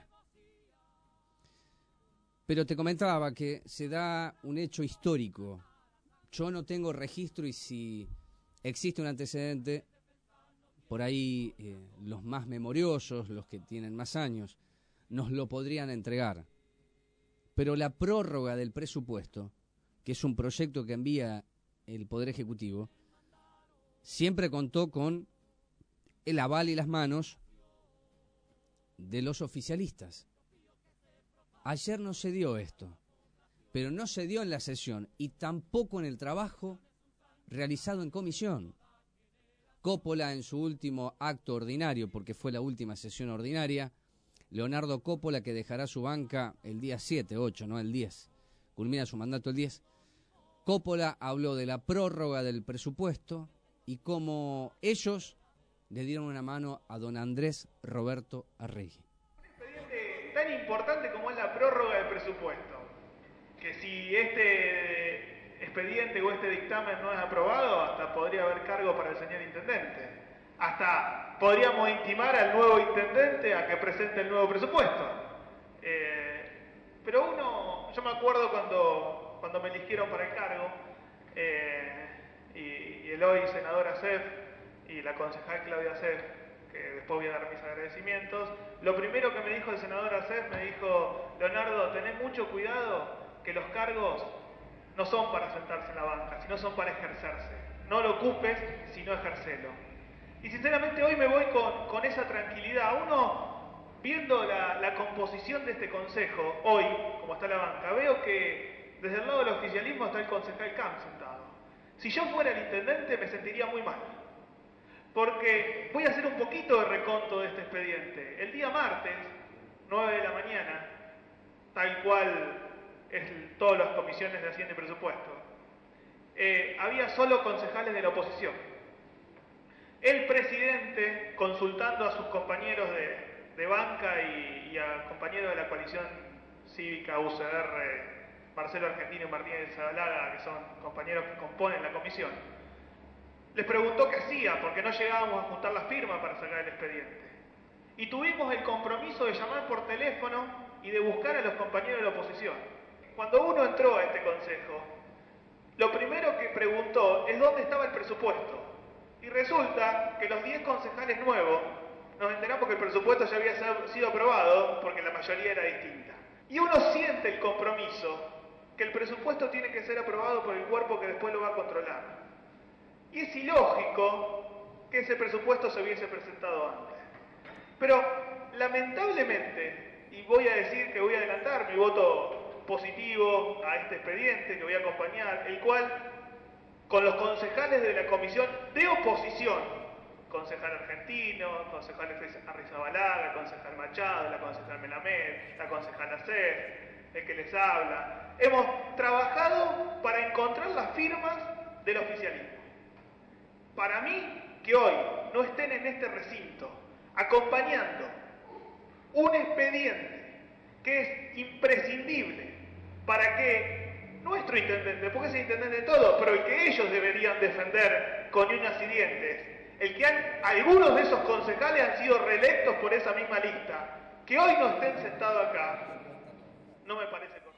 Pero te comentaba que se da un hecho histórico. Yo no tengo registro y si existe un antecedente, por ahí los más memoriosos, los que tienen más años, nos lo podrían entregar. Pero la prórroga del presupuesto, que es un proyecto que envía el Poder Ejecutivo, siempre contó con el aval y las manos de los oficialistas. Ayer no se dio esto, pero no se dio en la sesión y tampoco en el trabajo realizado en comisión. Coppola en su último acto ordinario, porque fue la última sesión ordinaria, Leonardo Coppola, que dejará su banca el día 7, 8, no el 10, culmina su mandato el 10, Coppola habló de la prórroga del presupuesto y cómo ellos le dieron una mano a don Andrés Roberto Arregui. Tan importante como es la prórroga del presupuesto, que si este expediente o este dictamen no es aprobado, hasta podría haber cargo para el señor intendente. Hasta podríamos intimar al nuevo intendente a que presente el nuevo presupuesto. Pero yo me acuerdo cuando me eligieron para el cargo, y el hoy senador Acef y la concejal Claudia Acef, que después voy a dar mis agradecimientos, lo primero que me dijo el senador Acef, me dijo: Leonardo, tenés mucho cuidado que los cargos no son para sentarse en la banca, sino son para ejercerse. No lo ocupes, sino ejercelo. Y sinceramente hoy me voy con esa tranquilidad. Uno, viendo la composición de este consejo, hoy, como está la banca, veo que desde el lado del oficialismo está el concejal Camps sentado. Si yo fuera el intendente me sentiría muy mal. Porque voy a hacer un poquito de reconto de este expediente. El día martes, 9 de la mañana, tal cual es todas las comisiones de Hacienda y Presupuesto, había solo concejales de la oposición. El presidente, consultando a sus compañeros de banca y a compañeros de la coalición cívica UCR, Marcelo Argentino y Martínez Zabalaga, que son compañeros que componen la comisión, les preguntó qué hacía, porque no llegábamos a juntar las firmas para sacar el expediente. Y tuvimos el compromiso de llamar por teléfono y de buscar a los compañeros de la oposición. Cuando uno entró a este consejo, lo primero que preguntó es dónde estaba el presupuesto. Y resulta que los 10 concejales nuevos nos enteramos que el presupuesto ya había sido aprobado porque la mayoría era distinta. Y uno siente el compromiso que el presupuesto tiene que ser aprobado por el cuerpo que después lo va a controlar. Y es ilógico que ese presupuesto se hubiese presentado antes. Pero, lamentablemente, y voy a decir que voy a adelantar mi voto positivo a este expediente que voy a acompañar, el cual, con los concejales de la comisión de oposición, concejal Argentino, concejal Arrizabalaga, concejal Machado, la concejal Melamed, la concejal Acef, el que les habla, hemos trabajado para encontrar las firmas del oficialismo. Para mí, que hoy no estén en este recinto acompañando un expediente que es imprescindible para que nuestro intendente, porque es el intendente de todo, pero el que ellos deberían defender con uñas y dientes, el que algunos de esos concejales han sido reelectos por esa misma lista, que hoy no estén sentados acá, no me parece correcto.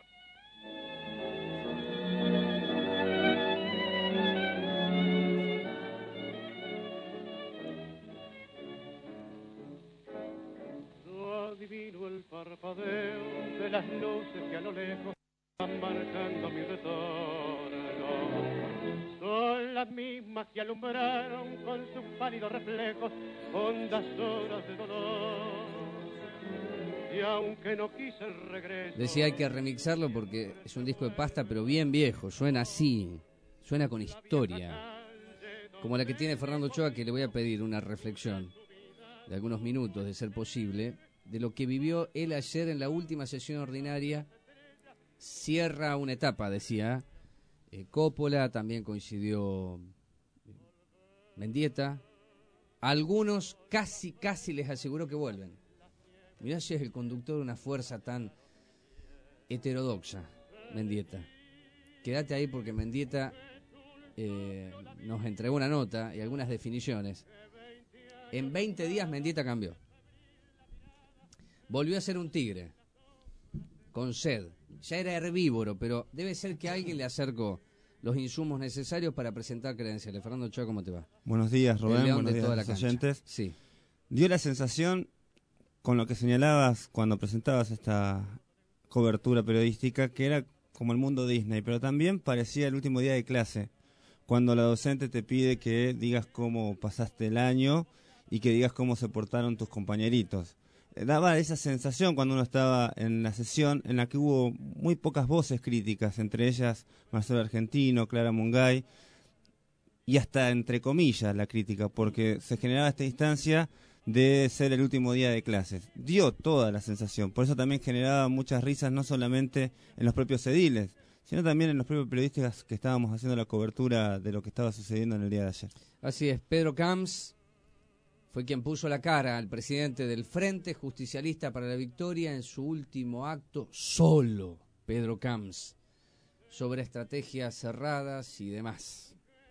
Adivino el parpadeo las luces que a lo lejos van marcando mi retorno. Son las mismas que alumbraron con sus pálidos reflejos hondas horas de dolor. Y aunque no quise el regreso... Decía, hay que remixarlo porque es un disco de pasta, pero bien viejo, suena así, suena con historia. Como la que tiene Fernando Ochoa, que le voy a pedir una reflexión de algunos minutos, de ser posible, de lo que vivió él ayer en la última sesión ordinaria. Cierra una etapa, decía Coppola, también coincidió Mendieta. Algunos casi les aseguró que vuelven. Mirá si es el conductor de una fuerza tan heterodoxa, Mendieta. Quédate ahí porque Mendieta nos entregó una nota y algunas definiciones. En 20 días Mendieta cambió. Volvió a ser un tigre, con sed. Ya era herbívoro, pero debe ser que alguien le acercó los insumos necesarios para presentar credenciales. Fernando Ochoa, ¿cómo te va? Buenos días, Rubén. Buenos días a los oyentes. Sí. Dio la sensación, con lo que señalabas cuando presentabas esta cobertura periodística, que era como el mundo Disney, pero también parecía el último día de clase, cuando la docente te pide que digas cómo pasaste el año y que digas cómo se portaron tus compañeritos. Daba esa sensación cuando uno estaba en la sesión en la que hubo muy pocas voces críticas, entre ellas Marcelo Argentino, Clara Mungay, y hasta entre comillas la crítica, porque se generaba esta instancia de ser el último día de clases. Dio toda la sensación, por eso también generaba muchas risas, no solamente en los propios ediles, sino también en los propios periodistas que estábamos haciendo la cobertura de lo que estaba sucediendo en el día de ayer. Así es, Pedro Camps fue quien puso la cara al presidente del Frente Justicialista para la Victoria en su último acto, solo Pedro Camps, sobre estrategias cerradas y demás.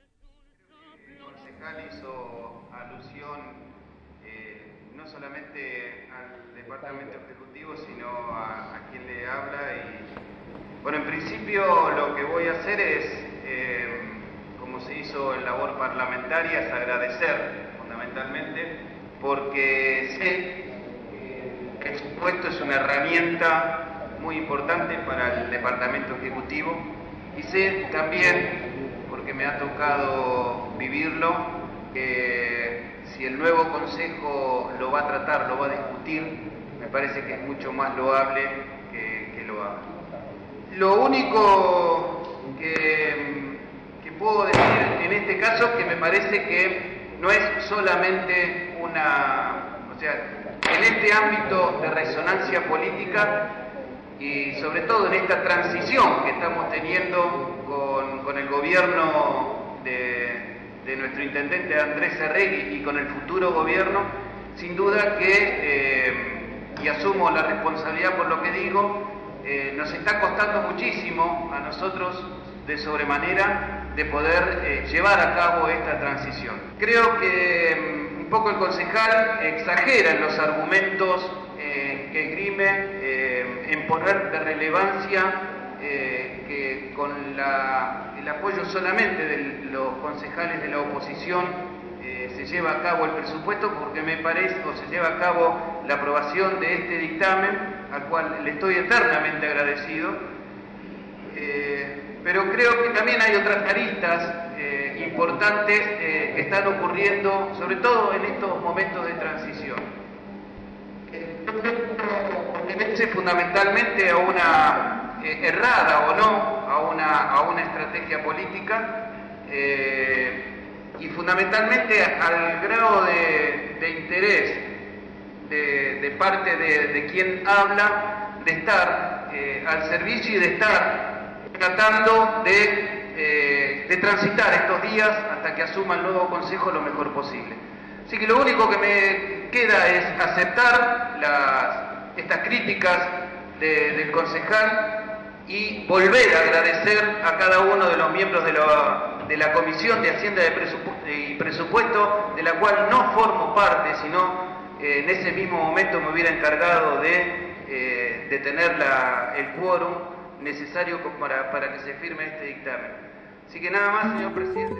El concejal hizo alusión no solamente al departamento ejecutivo, sino a quien le habla. Y bueno, en principio lo que voy a hacer es, como se hizo en labor parlamentaria, es agradecer fundamentalmente, porque sé que el presupuesto es una herramienta muy importante para el departamento ejecutivo, y sé también, porque me ha tocado vivirlo, que si el nuevo consejo lo va a tratar, lo va a discutir, me parece que es mucho más loable que lo haga. Lo único que puedo decir en este caso es que me parece que no es solamente o sea, en este ámbito de resonancia política y sobre todo en esta transición que estamos teniendo con el gobierno de nuestro intendente Andrés Arregui y con el futuro gobierno, sin duda que, y asumo la responsabilidad por lo que digo, nos está costando muchísimo a nosotros de sobremanera de poder llevar a cabo esta transición. Creo que un poco el concejal exagera en los argumentos que esgrime en poner de relevancia que con el apoyo solamente de los concejales de la oposición se lleva a cabo el presupuesto, porque me parece, o se lleva a cabo la aprobación de este dictamen, al cual le estoy eternamente agradecido. Pero creo que también hay otras aristas importantes que están ocurriendo, sobre todo en estos momentos de transición. Pertenece fundamentalmente a una errada o no, a una estrategia política, y fundamentalmente al grado de interés de parte de quien habla, de estar al servicio y de estar tratando de transitar estos días hasta que asuma el nuevo consejo lo mejor posible. Así que lo único que me queda es aceptar estas críticas del concejal y volver a agradecer a cada uno de los miembros de la Comisión de Hacienda y Presupuesto, de la cual no formo parte, sino en ese mismo momento me hubiera encargado de tener el quórum necesario para que se firme este dictamen. Así que nada más, señor presidente.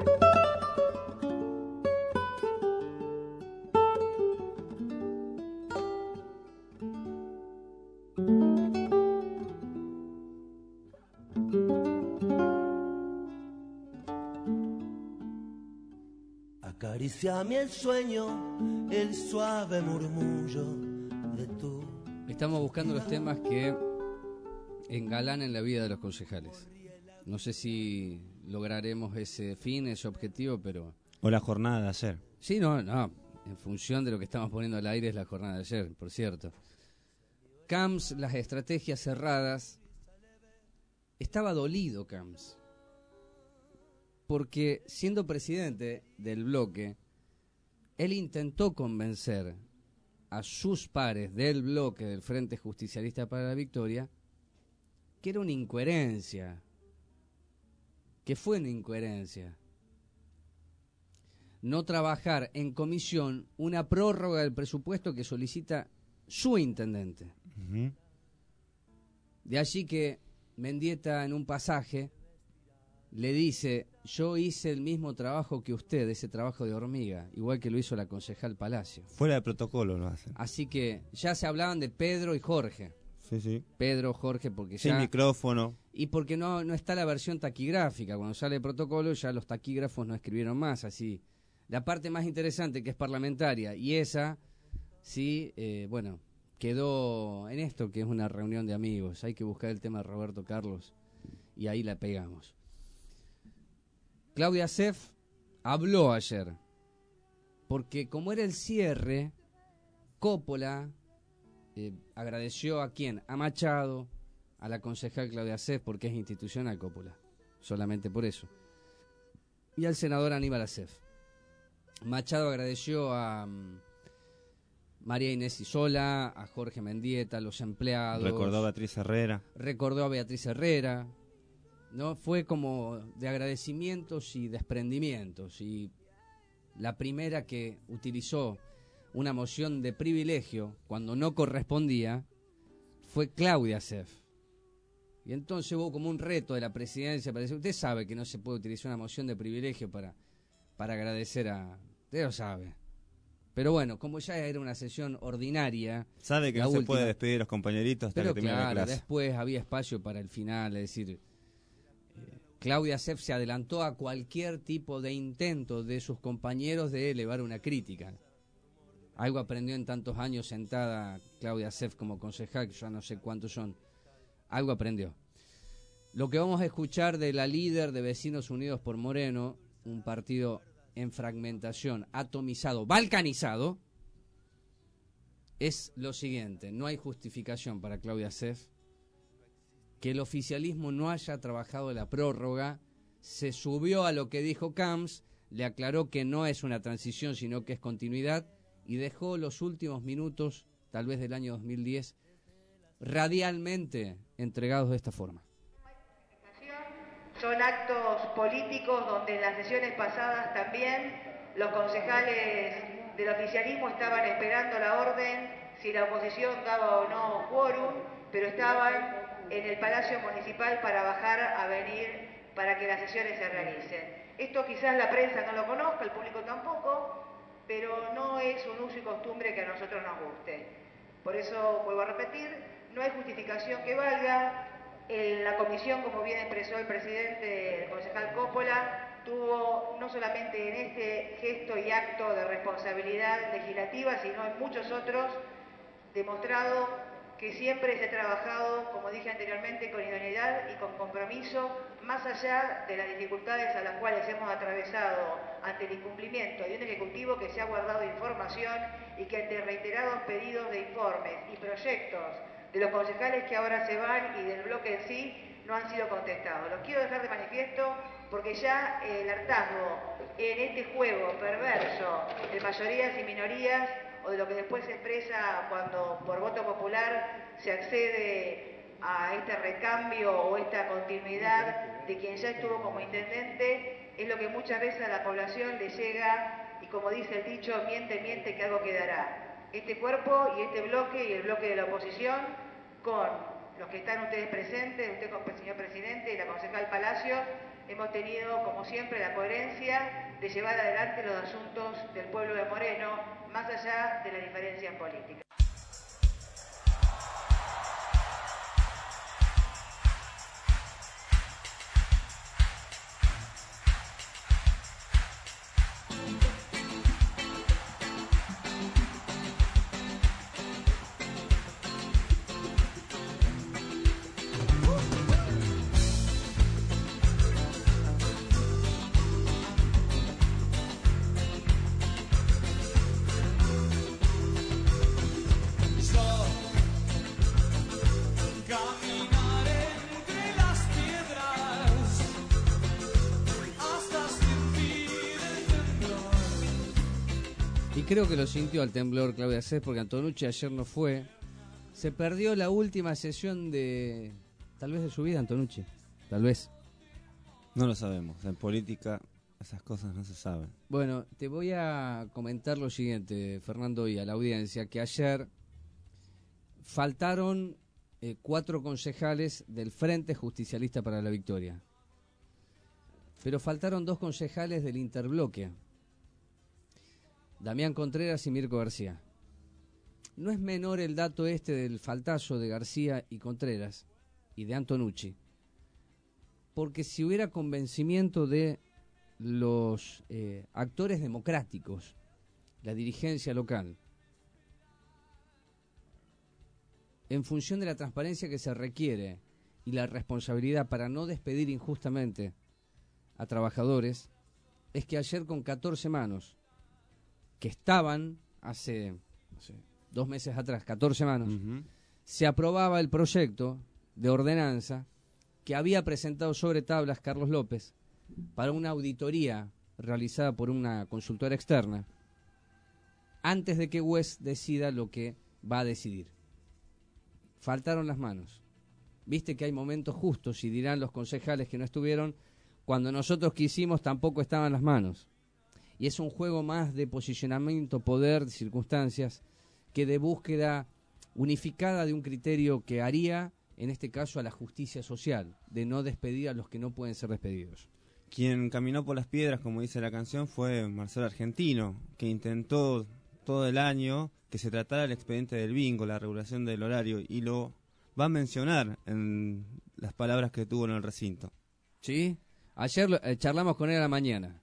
Acariciame el sueño, el suave murmullo de tu... Estamos buscando los temas que engalanen la vida de los concejales. No sé si lograremos ese fin, ese objetivo, pero... O la jornada de ayer. Sí, no, en función de lo que estamos poniendo al aire es la jornada de ayer, por cierto. Camps, las estrategias cerradas. Estaba dolido Camps, porque siendo presidente del bloque, él intentó convencer a sus pares del bloque del Frente Justicialista para la Victoria que era una incoherencia, que fue una incoherencia no trabajar en comisión una prórroga del presupuesto que solicita su intendente. Uh-huh. De allí que Mendieta en un pasaje le dice: yo hice el mismo trabajo que usted, ese trabajo de hormiga, igual que lo hizo la concejal Palacio. Fuera de protocolo lo hacen. Así que ya se hablaban de Pedro y Jorge. Sí, sí. Pedro, Jorge, porque sin ya... micrófono. Y porque no está la versión taquigráfica. Cuando sale el protocolo ya los taquígrafos no escribieron más, así. La parte más interesante, que es parlamentaria, y esa, sí, bueno, quedó en esto, que es una reunión de amigos. Hay que buscar el tema de Roberto Carlos y ahí la pegamos. Claudia Seff habló ayer, porque como era el cierre, Coppola agradeció a quién, a Machado, a la concejal Claudia Seff, porque es institucional Coppola, solamente por eso, y al senador Aníbal Acef. Machado agradeció a María Inés Isola, a Jorge Mendieta, a los empleados. Recordó a Beatriz Herrera. ¿No? Fue como de agradecimientos y desprendimientos. Y la primera que utilizó una moción de privilegio cuando no correspondía fue Claudia Seff. Y entonces hubo como un reto de la presidencia para decir: usted sabe que no se puede utilizar una moción de privilegio para agradecer a... Usted lo sabe. Pero bueno, como ya era una sesión ordinaria... Sabe que no se puede despedir a los compañeritos hasta que termine la clase. Después había espacio para el final, es decir... Claudia Seff se adelantó a cualquier tipo de intento de sus compañeros de elevar una crítica. Algo aprendió en tantos años sentada Claudia Seff como concejal, que ya no sé cuántos son. Algo aprendió. Lo que vamos a escuchar de la líder de Vecinos Unidos por Moreno, un partido en fragmentación, atomizado, balcanizado, es lo siguiente: no hay justificación para Claudia Seff que el oficialismo no haya trabajado la prórroga. Se subió a lo que dijo Camps, le aclaró que no es una transición sino que es continuidad, y dejó los últimos minutos, tal vez del año 2010, radialmente entregados de esta forma. Son actos políticos donde en las sesiones pasadas también los concejales del oficialismo estaban esperando la orden si la oposición daba o no quórum, pero estaban en el Palacio Municipal para bajar a venir para que las sesiones se realicen. Esto quizás la prensa no lo conozca, el público tampoco, pero no es un uso y costumbre que a nosotros nos guste. Por eso vuelvo a repetir, no hay justificación que valga. La comisión, como bien expresó el presidente, el concejal Coppola, tuvo no solamente en este gesto y acto de responsabilidad legislativa, sino en muchos otros, demostrado que siempre se ha trabajado, como dije anteriormente, con idoneidad y con compromiso, más allá de las dificultades a las cuales hemos atravesado ante el incumplimiento de un Ejecutivo que se ha guardado información y que ante reiterados pedidos de informes y proyectos de los concejales que ahora se van y del bloque en sí no han sido contestados. Los quiero dejar de manifiesto porque ya el hartazgo en este juego perverso de mayorías y minorías, o de lo que después se expresa cuando por voto popular se accede a este recambio o esta continuidad de quien ya estuvo como intendente, es lo que muchas veces a la población le llega, y como dice el dicho, miente, miente, que algo quedará. Este cuerpo y este bloque y el bloque de la oposición, con los que están ustedes presentes, usted como señor presidente y la concejal Palacio, hemos tenido, como siempre, la coherencia de llevar adelante los asuntos del pueblo de Moreno, más allá de las diferencias políticas. creo que lo sintió al temblor Claudia Cés, porque Antonucci ayer no fue. Se perdió la última sesión de... tal vez de su vida, Antonucci. Tal vez. No lo sabemos. En política esas cosas no se saben. Bueno, te voy a comentar lo siguiente, Fernando, y a la audiencia, que ayer faltaron 4 concejales del Frente Justicialista para la Victoria. Pero faltaron 2 concejales del Interbloque, Damián Contreras y Mirko García. No es menor el dato este del faltazo de García y Contreras y de Antonucci, porque si hubiera convencimiento de los actores democráticos, la dirigencia local, en función de la transparencia que se requiere y la responsabilidad para no despedir injustamente a trabajadores, es que ayer con 14 manos que estaban hace 2 meses atrás, 14 manos, se aprobaba el proyecto de ordenanza que había presentado sobre tablas Carlos López para una auditoría realizada por una consultora externa antes de que UES decida lo que va a decidir. Faltaron las manos. Viste que hay momentos justos, y dirán los concejales que no estuvieron, cuando nosotros quisimos tampoco estaban las manos. Y es un juego más de posicionamiento, poder, de circunstancias, que de búsqueda unificada de un criterio que haría, en este caso, a la justicia social, de no despedir a los que no pueden ser despedidos. Quien caminó por las piedras, como dice la canción, fue Marcelo Argentino, que intentó todo el año que se tratara el expediente del bingo, la regulación del horario, y lo va a mencionar en las palabras que tuvo en el recinto. ¿Sí? Ayer charlamos con él a la mañana.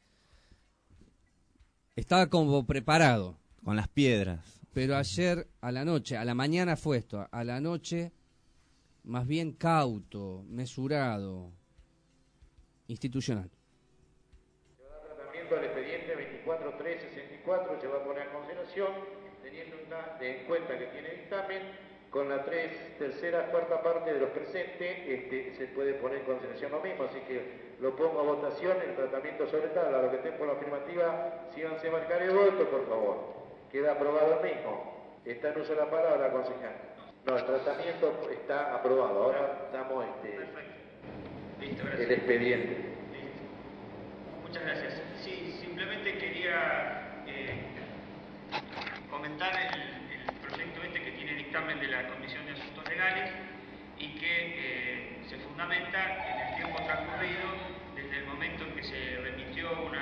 Estaba como preparado. Con las piedras. Pero ayer a la noche, a la mañana fue esto, a la noche más bien cauto, mesurado, institucional. Se va a dar tratamiento al expediente 24364, se va a poner a consideración, teniendo en cuenta que tiene dictamen, con la tercera, cuarta parte de los presentes, se puede poner en consideración lo mismo, así que lo pongo a votación, el tratamiento sobre tabla. Los que estén por la afirmativa, síganse marcar el voto, por favor. Queda aprobado el mismo. Está en uso de la palabra, concejal. No, el tratamiento está aprobado. Ahora estamos Listo, gracias. el expediente. Listo. Muchas gracias. Sí, simplemente quería comentar el proyecto que tiene dictamen de la Comisión de Asuntos Legales y que se fundamenta en el tiempo transcurrido desde el momento en que se remitió un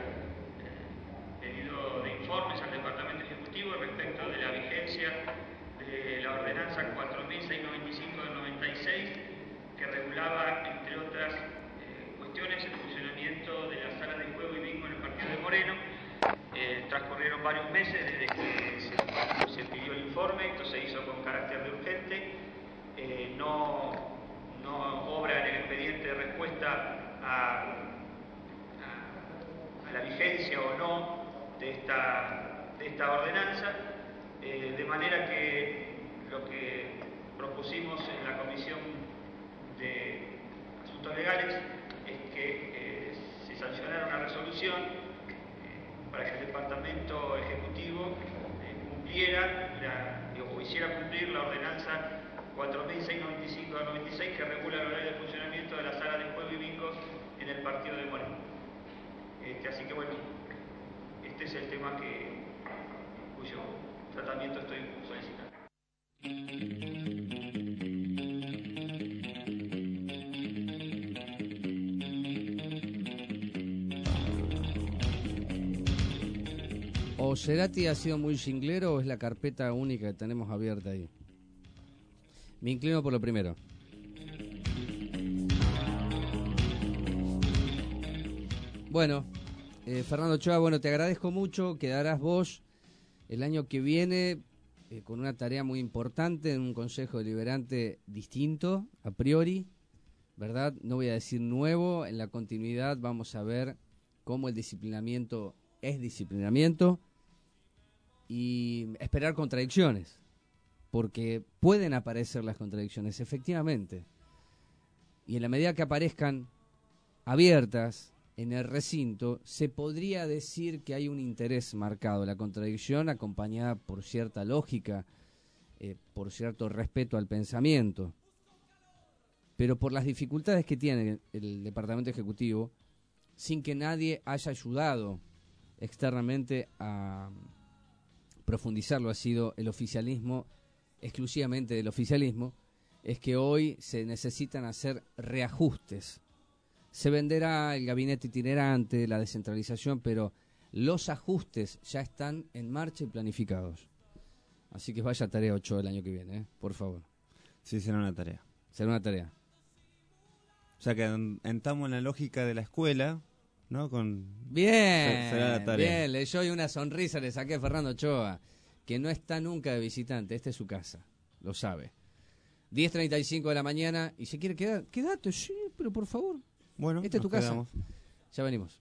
pedido de informes al Departamento Ejecutivo respecto de la vigencia de la ordenanza 4695 del 96, que regulaba, entre otras cuestiones, el funcionamiento de las salas de juego y bingo en el partido de Moreno. Transcurrieron varios meses desde que se pidió el informe, esto se hizo con carácter de urgente, no obra en el expediente de respuesta a la vigencia o no de esta ordenanza, de manera que lo que propusimos en la Comisión de Asuntos Legales es que se sancionara una resolución para que el Departamento Ejecutivo cumpliera o hiciera cumplir la ordenanza 4695 del 96, que regula el horario de funcionamiento de la sala de juego y bingo en el partido de Moreno. Así que bueno, este es el tema cuyo tratamiento estoy solicitando. ¿O Cerati ha sido muy jinglero o es la carpeta única que tenemos abierta ahí? Me inclino por lo primero. Bueno, Fernando Ochoa, te agradezco mucho. Quedarás vos el año que viene con una tarea muy importante en un consejo deliberante distinto, a priori, ¿verdad? No voy a decir nuevo, en la continuidad vamos a ver cómo el disciplinamiento es disciplinamiento y esperar contradicciones, porque pueden aparecer las contradicciones, efectivamente, y en la medida que aparezcan abiertas, en el recinto, se podría decir que hay un interés marcado, la contradicción acompañada por cierta lógica, por cierto respeto al pensamiento, pero por las dificultades que tiene el Departamento Ejecutivo, sin que nadie haya ayudado externamente a profundizarlo, ha sido el oficialismo, exclusivamente del oficialismo, es que hoy se necesitan hacer reajustes. Se venderá el gabinete itinerante, la descentralización, pero los ajustes ya están en marcha y planificados. Así que vaya tarea 8 el año que viene, por favor. Sí, será una tarea. Será una tarea. O sea que entramos en la lógica de la escuela, ¿no? Bien, será la tarea. bien, leyó y una sonrisa le saqué a Fernando Ochoa, que no está nunca de visitante, esta es su casa, lo sabe. 10:35 de la mañana, y si quiere quedar, quédate, sí, pero por favor. Bueno, esta es tu casa. Quedamos. Ya venimos.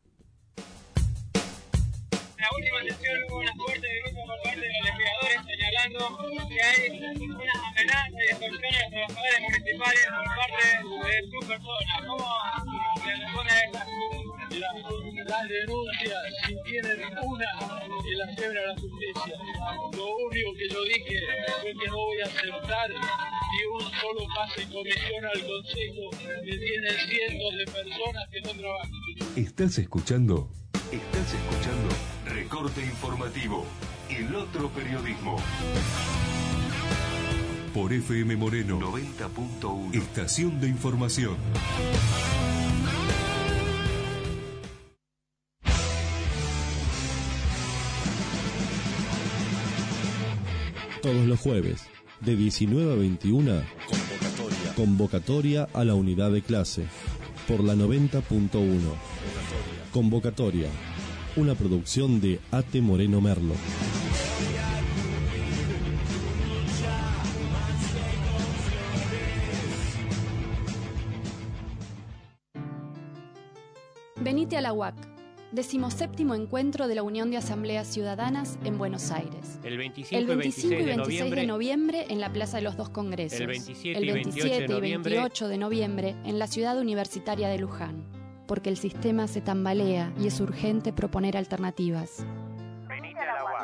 En la última sesión hubo una fuerte denuncia por parte de los legisladores señalando que hay una amenaza y extorsión a los trabajadores municipales por parte de su persona. ¿Cómo se responde a esta? Las denuncias, si tienen una, que las lleven a la justicia. Lo único que yo dije fue que no voy a aceptar ni un solo pase en comisión al Consejo, que tienen cientos de personas que no trabajan. ¿Estás escuchando? Recorte Informativo, el otro periodismo. Por FM Moreno 90.1, Estación de Información. Todos los jueves, de 19 a 21, convocatoria a la unidad de clase, por la 90.1. Convocatoria, una producción de A.T. Moreno Merlo. Venite a la UAC, 17º encuentro de la Unión de Asambleas Ciudadanas en Buenos Aires. El 25 y 26 de noviembre en la Plaza de los Dos Congresos. El 27 y 28 28 de noviembre en la Ciudad Universitaria de Luján. Porque el sistema se tambalea y es urgente proponer alternativas. Venite a la UAC.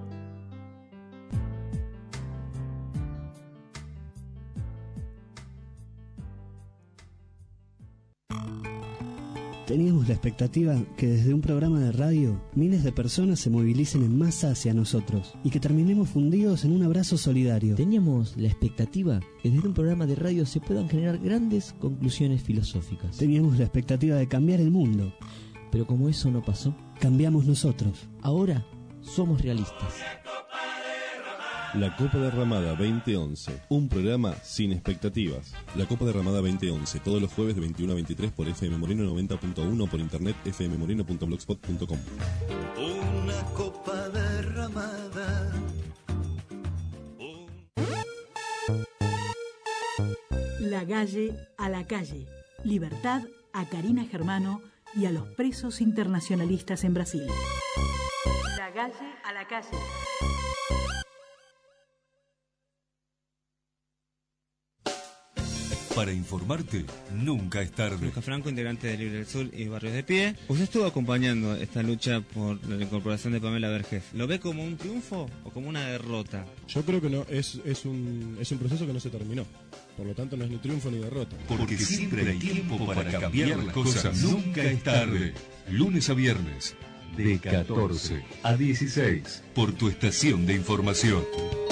Teníamos la expectativa que desde un programa de radio miles de personas se movilicen en masa hacia nosotros y que terminemos fundidos en un abrazo solidario. Teníamos la expectativa que desde un programa de radio se puedan generar grandes conclusiones filosóficas. Teníamos la expectativa de cambiar el mundo. Pero como eso no pasó, cambiamos nosotros. Ahora somos realistas. La Copa Derramada 2011, un programa sin expectativas. La Copa Derramada 2011, todos los jueves de 21 a 23 por FM Moreno 90.1, por internet fmmoreno.blogspot.com. Una copa derramada. La Galle a la calle. Libertad a Karina Germano y a los presos internacionalistas en Brasil. La Galle a la calle. Para informarte, nunca es tarde. Lucas Franco, integrante de Libre del Sur y Barrios de Pie. Usted estuvo acompañando esta lucha por la incorporación de Pamela Vergés. ¿Lo ve como un triunfo o como una derrota? Yo creo que no, es un proceso que no se terminó. Por lo tanto, no es ni triunfo ni derrota. Porque siempre hay tiempo para cambiar las cosas. Nunca es tarde. Lunes a viernes, de 14 a 16, por tu estación de información.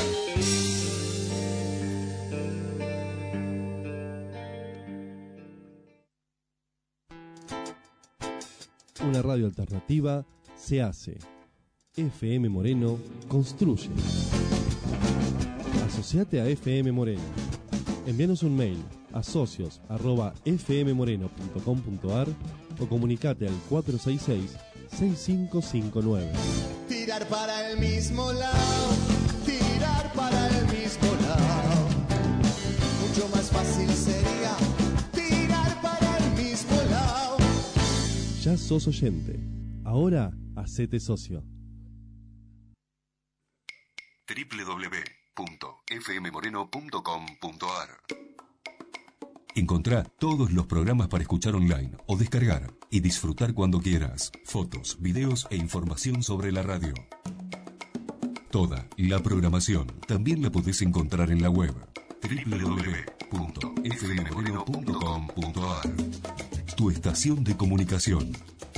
Una radio alternativa se hace. FM Moreno construye. Asociate a FM Moreno. Envíanos un mail a socios@fmmoreno.com.ar o comunicate al 466-6559. Tirar para el mismo lado, tirar para el mismo lado. Mucho más fácil sería tirar para el mismo lado. Ya sos oyente. Ahora hacete socio. www.fmmoreno.com.ar Encontrá todos los programas para escuchar online o descargar y disfrutar cuando quieras. Fotos, videos e información sobre la radio. Toda la programación también la podés encontrar en la web www.fmmoreno.com.ar. Tu estación de comunicación.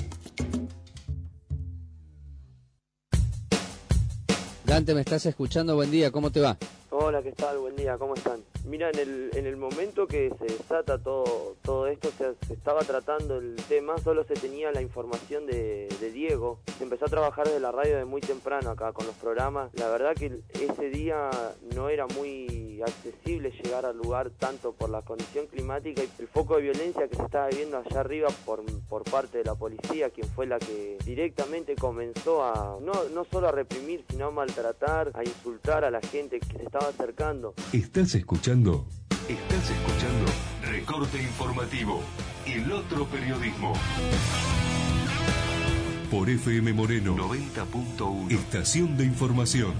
Dante, ¿me estás escuchando? Buen día, ¿cómo te va? Hola, ¿qué tal? Buen día, ¿cómo están? Mira, en el momento que se desata todo esto, se estaba tratando el tema, solo se tenía la información de Diego. Se empezó a trabajar desde la radio de muy temprano acá con los programas. La verdad que ese día no era muy accesible llegar al lugar, tanto por la condición climática y el foco de violencia que se estaba viendo allá arriba por parte de la policía, quien fue la que directamente comenzó a no solo a reprimir, sino a maltratar, a insultar a la gente que se estaba acercando. ¿Estás escuchando Recorte Informativo, el otro periodismo? Por FM Moreno 90.1, estación de información.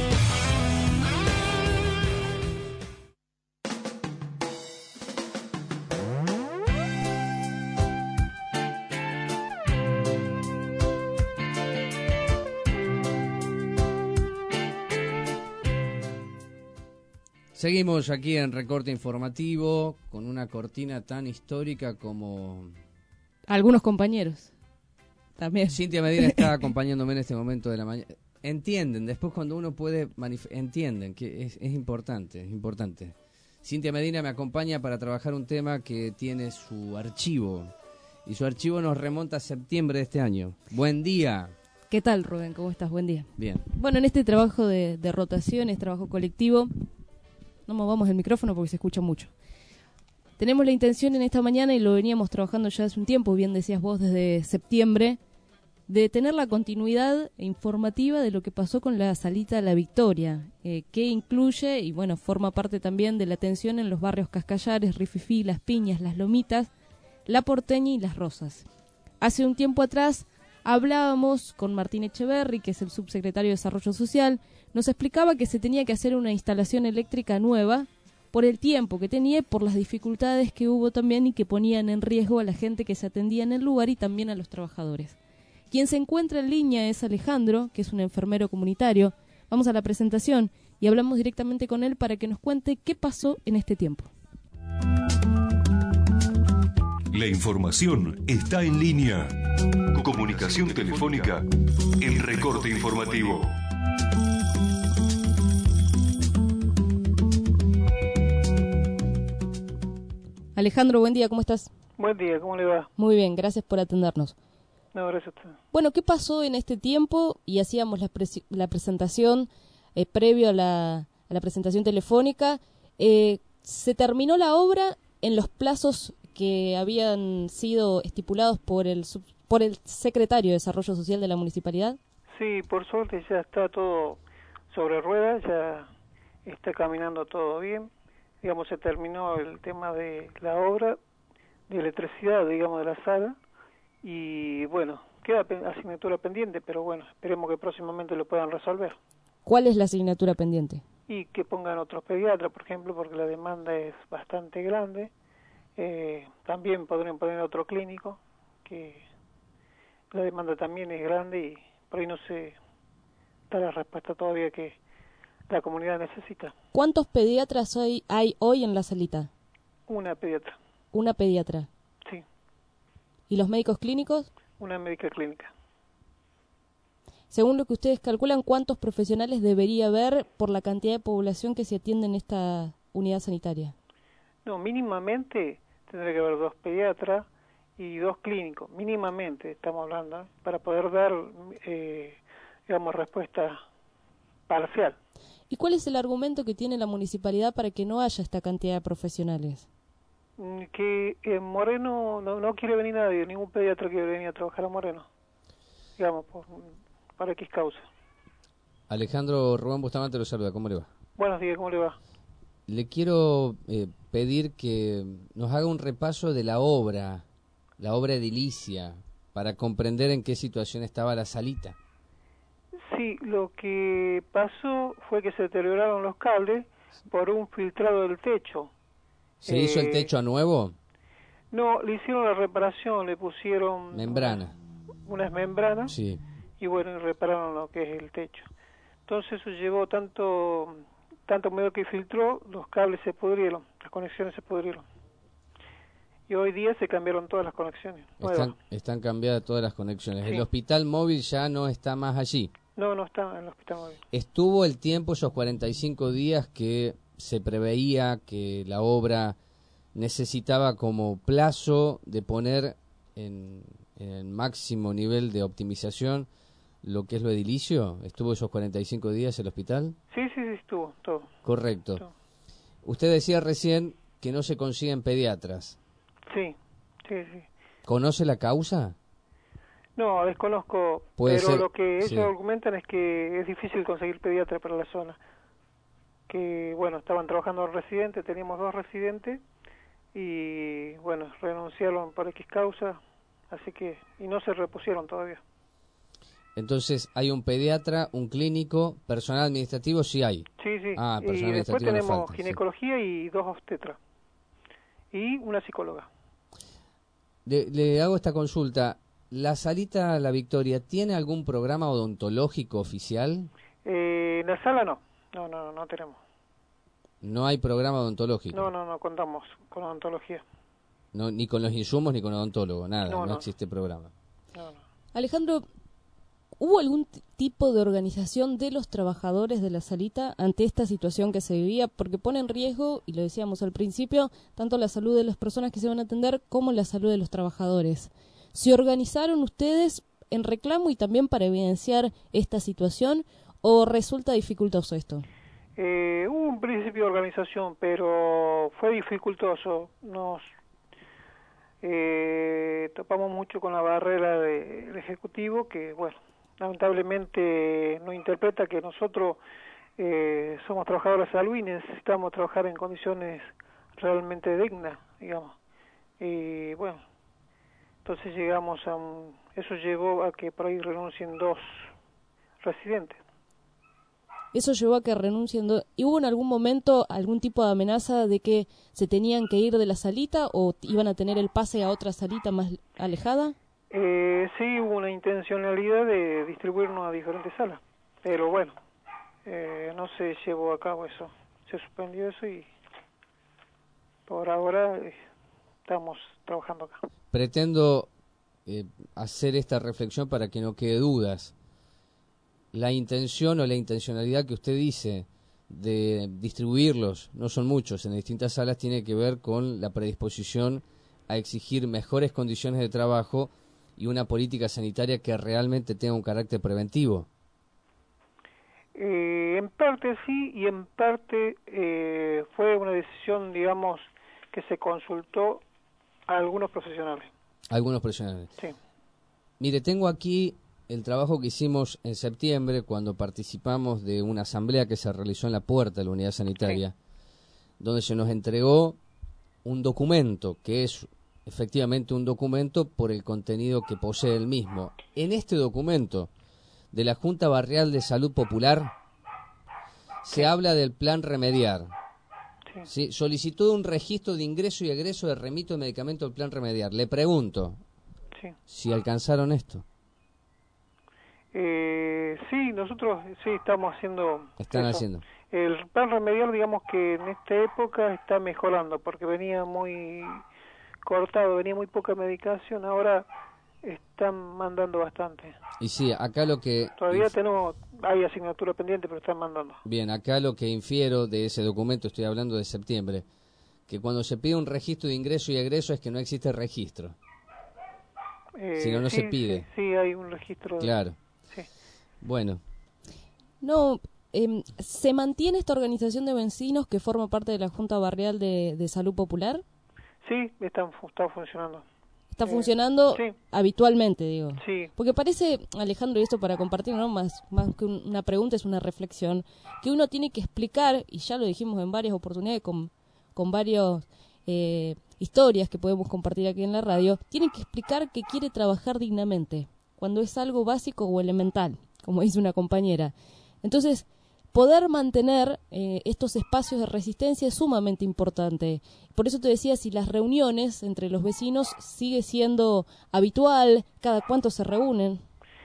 Seguimos aquí en Recorte Informativo con una cortina tan histórica como... Algunos compañeros también. Cintia Medina está acompañándome en este momento de la mañana. Entienden, después cuando uno puede... entienden que es importante, es importante. Cintia Medina me acompaña para trabajar un tema que tiene su archivo. Y su archivo nos remonta a septiembre de este año. Buen día. ¿Qué tal, Rubén? ¿Cómo estás? Buen día. Bien. Bueno, en este trabajo de rotaciones, trabajo colectivo... No movamos el micrófono porque se escucha mucho. Tenemos la intención en esta mañana, y lo veníamos trabajando ya hace un tiempo, bien decías vos, desde septiembre, de tener la continuidad informativa de lo que pasó con la salita La Victoria, que incluye, y bueno, forma parte también de la atención en los barrios Cascallares, Rififí, Las Piñas, Las Lomitas, La Porteña y Las Rosas. Hace un tiempo atrás hablábamos con Martín Echeverri, que es el subsecretario de Desarrollo Social. Nos explicaba que se tenía que hacer una instalación eléctrica nueva por el tiempo que tenía y por las dificultades que hubo también y que ponían en riesgo a la gente que se atendía en el lugar y también a los trabajadores. Quien se encuentra en línea es Alejandro, que es un enfermero comunitario. Vamos a la presentación y hablamos directamente con él para que nos cuente qué pasó en este tiempo. La información está en línea. Comunicación telefónica en Recorte Informativo. Alejandro, buen día, ¿cómo estás? Buen día, ¿cómo le va? Muy bien, gracias por atendernos. No, gracias a usted. Bueno, ¿qué pasó en este tiempo? Y hacíamos la presentación previo a la presentación telefónica. ¿Se terminó la obra en los plazos que habían sido estipulados por el secretario de Desarrollo Social de la Municipalidad? Sí, por suerte ya está todo sobre ruedas, ya está caminando todo bien. Digamos, se terminó el tema de la obra de electricidad, digamos, de la sala, y bueno, queda asignatura pendiente, pero bueno, esperemos que próximamente lo puedan resolver. ¿Cuál es la asignatura pendiente? Y que pongan otros pediatras, por ejemplo, porque la demanda es bastante grande. También podrían poner otro clínico, que la demanda también es grande y por ahí no se da la respuesta todavía que la comunidad necesita. ¿Cuántos pediatras hay hoy en la salita? Una pediatra. ¿Una pediatra? Sí. ¿Y los médicos clínicos? Una médica clínica. Según lo que ustedes calculan, ¿cuántos profesionales debería haber por la cantidad de población que se atiende en esta unidad sanitaria? No, mínimamente tendría que haber 2 pediatras y 2 clínicos, mínimamente estamos hablando, para poder dar, digamos, respuesta parcial. ¿Y cuál es el argumento que tiene la municipalidad para que no haya esta cantidad de profesionales? Que en Moreno no quiere venir nadie, ningún pediatra quiere venir a trabajar a Moreno, digamos, por X causa. Alejandro, Rubén Bustamante lo saluda, ¿cómo le va? Buenos días, ¿cómo le va? Le quiero pedir que nos haga un repaso de la obra edilicia, para comprender en qué situación estaba la salita. Sí, lo que pasó fue que se deterioraron los cables por un filtrado del techo. ¿Se hizo el techo a nuevo? No, le hicieron la reparación, le pusieron... Membrana. Unas membranas. Sí. Y bueno, repararon lo que es el techo. Entonces eso llevó tanto humedad que filtró, los cables se pudrieron, las conexiones se pudrieron. Y hoy día se cambiaron todas las conexiones. Están cambiadas todas las conexiones. Sí. El hospital móvil ya no está más allí. No está en el hospital móvil. ¿Estuvo el tiempo, esos 45 días que se preveía que la obra necesitaba como plazo de poner en el máximo nivel de optimización lo que es lo edilicio? ¿Estuvo esos 45 días el hospital? Sí, estuvo todo. Correcto. Todo. Usted decía recién que no se consiguen pediatras. Sí. ¿Conoce la causa? No, desconozco, pero lo que ellos argumentan es que es difícil conseguir pediatra para la zona. Que, bueno, estaban trabajando los residentes, teníamos 2 residentes, y, bueno, renunciaron por X causa, así que, y no se repusieron todavía. Entonces, hay un pediatra, un clínico, personal administrativo, sí hay. Sí. Ah, personal y después administrativo tenemos no falta, ginecología y 2 obstetras. Y una psicóloga. Le hago esta consulta. ¿La Salita La Victoria tiene algún programa odontológico oficial? En la sala no tenemos. ¿No hay programa odontológico? No contamos con odontología. No, ni con los insumos ni con odontólogo, nada, no existe programa. Alejandro, ¿hubo algún tipo de organización de los trabajadores de la Salita ante esta situación que se vivía? Porque pone en riesgo, y lo decíamos al principio, tanto la salud de las personas que se van a atender como la salud de los trabajadores. ¿Se organizaron ustedes en reclamo y también para evidenciar esta situación o resulta dificultoso esto? Hubo un principio de organización, pero fue dificultoso. Nos topamos mucho con la barrera del Ejecutivo, que, bueno, lamentablemente no interpreta que nosotros somos trabajadores de salud y necesitamos trabajar en condiciones realmente dignas, digamos. Y, bueno, entonces llegamos eso llevó a que por ahí renuncien 2 residentes. Eso llevó a que renuncien. ¿Y hubo en algún momento algún tipo de amenaza de que se tenían que ir de la salita o iban a tener el pase a otra salita más alejada? Sí, hubo una intencionalidad de distribuirnos a diferentes salas, pero bueno, no se llevó a cabo eso. Se suspendió eso y por ahora estamos trabajando acá. Pretendo hacer esta reflexión para que no quede dudas. La intención o la intencionalidad que usted dice de distribuirlos, no son muchos, en distintas salas, tiene que ver con la predisposición a exigir mejores condiciones de trabajo y una política sanitaria que realmente tenga un carácter preventivo. En parte sí, y en parte fue una decisión, digamos, que se consultó a algunos profesionales. Algunos profesionales. Sí. Mire, tengo aquí el trabajo que hicimos en septiembre cuando participamos de una asamblea que se realizó en la puerta de la unidad sanitaria, donde se nos entregó un documento que es efectivamente un documento por el contenido que posee el mismo. En este documento de la Junta Barrial de Salud Popular se habla del plan Remediar. ¿Sí? Solicitud de un registro de ingreso y egreso de remito de medicamento del plan Remediar. Le pregunto si alcanzaron esto. Sí, nosotros estamos haciendo. Están haciendo. El plan Remediar, digamos que en esta época está mejorando porque venía muy cortado, venía muy poca medicación, ahora están mandando bastante. Y sí, acá lo que... Todavía hay asignatura pendiente, pero están mandando. Bien, acá lo que infiero de ese documento, estoy hablando de septiembre, que cuando se pide un registro de ingreso y egreso es que no existe registro. Si no, no se pide. Sí, hay un registro. Claro. Sí. Bueno. No, ¿se mantiene esta organización de vecinos que forma parte de la Junta Barrial de Salud Popular? Sí, está funcionando. Está funcionando habitualmente, digo. Sí. Porque parece, Alejandro, y esto para compartir, ¿no? Más que una pregunta, es una reflexión, que uno tiene que explicar, y ya lo dijimos en varias oportunidades con varias historias que podemos compartir aquí en la radio, tiene que explicar que quiere trabajar dignamente, cuando es algo básico o elemental, como dice una compañera. Entonces, poder mantener estos espacios de resistencia es sumamente importante. Por eso te decía, si las reuniones entre los vecinos sigue siendo habitual, ¿cada cuánto se reúnen?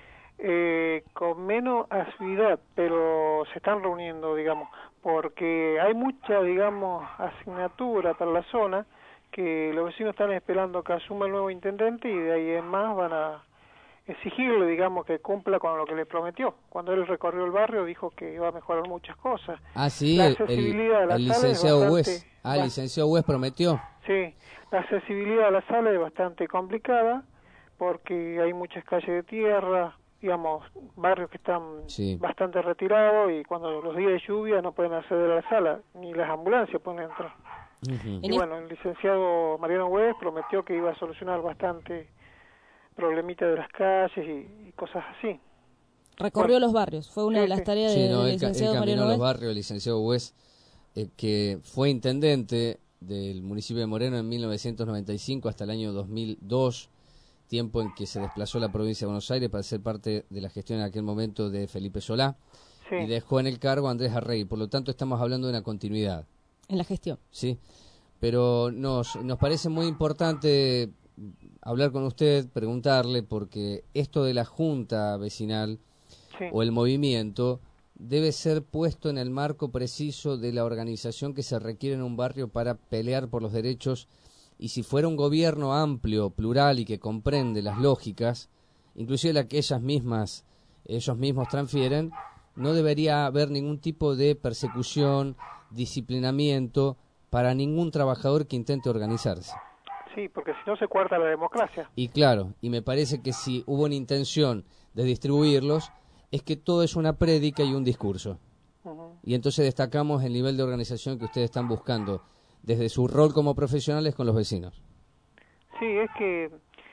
Con menos asiduidad, pero se están reuniendo, digamos, porque hay mucha, digamos, asignatura para la zona, que los vecinos están esperando que asuma el nuevo intendente y de ahí en más van a exigirle, digamos, que cumpla con lo que le prometió. Cuando él recorrió el barrio dijo que iba a mejorar muchas cosas. Ah, sí, la accesibilidad el a la licenciado sala West. El licenciado West prometió. Sí, la accesibilidad a la sala es bastante complicada porque hay muchas calles de tierra, digamos, barrios que están bastante retirados y cuando los días de lluvia no pueden acceder a la sala, ni las ambulancias pueden entrar. Y bueno, el licenciado Mariano West prometió que iba a solucionar bastante problemitas de las calles y cosas así. Recorrió los barrios, fue una de las tareas del licenciado Mariano West. Los barrios, el licenciado West, que fue intendente del municipio de Moreno en 1995 hasta el año 2002, tiempo en que se desplazó a la provincia de Buenos Aires para ser parte de la gestión en aquel momento de Felipe Solá, y dejó en el cargo a Andrés Arregui. Por lo tanto, estamos hablando de una continuidad. En la gestión. Sí, pero nos parece muy importante hablar con usted, preguntarle, porque esto de la junta vecinal o el movimiento debe ser puesto en el marco preciso de la organización que se requiere en un barrio para pelear por los derechos, y si fuera un gobierno amplio, plural y que comprende las lógicas, inclusive la que ellos mismos transfieren, no debería haber ningún tipo de persecución, disciplinamiento para ningún trabajador que intente organizarse. Sí, porque si no se cuarta la democracia. Y claro, y me parece que si hubo una intención de distribuirlos, es que todo es una prédica y un discurso. Y entonces destacamos el nivel de organización que ustedes están buscando desde su rol como profesionales con los vecinos. Sí, es que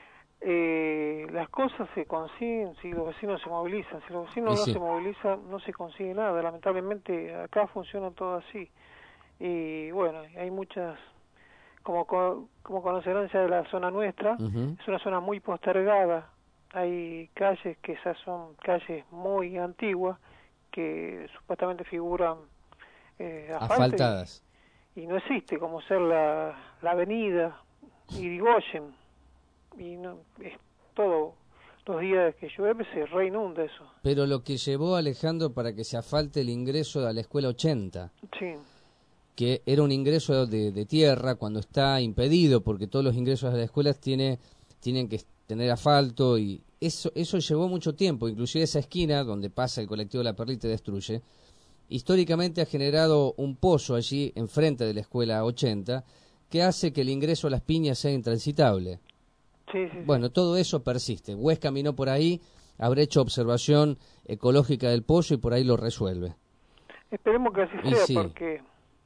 las cosas se consiguen si los vecinos se movilizan. Si los vecinos no se movilizan, no se consigue nada. Lamentablemente acá funciona todo así. Y bueno, hay muchas, como conocerán ya de la zona nuestra, es una zona muy postergada. Hay calles que esas son calles muy antiguas que supuestamente figuran asfaltadas. Y no existe como ser la avenida Irigoyen. Y no, es todo, los días que llueve se reinunda eso. Pero lo que llevó, Alejandro, para que se asfalte el ingreso a la escuela 80, que era un ingreso de tierra cuando está impedido, porque todos los ingresos a las escuelas tienen que tener asfalto, y eso llevó mucho tiempo. Inclusive esa esquina donde pasa el colectivo La Perlita y Destruye, históricamente ha generado un pozo allí enfrente de la escuela 80 que hace que el ingreso a Las Piñas sea intransitable. Bueno, todo eso persiste. West caminó por ahí, habrá hecho observación ecológica del pozo y por ahí lo resuelve. Esperemos que así sea, porque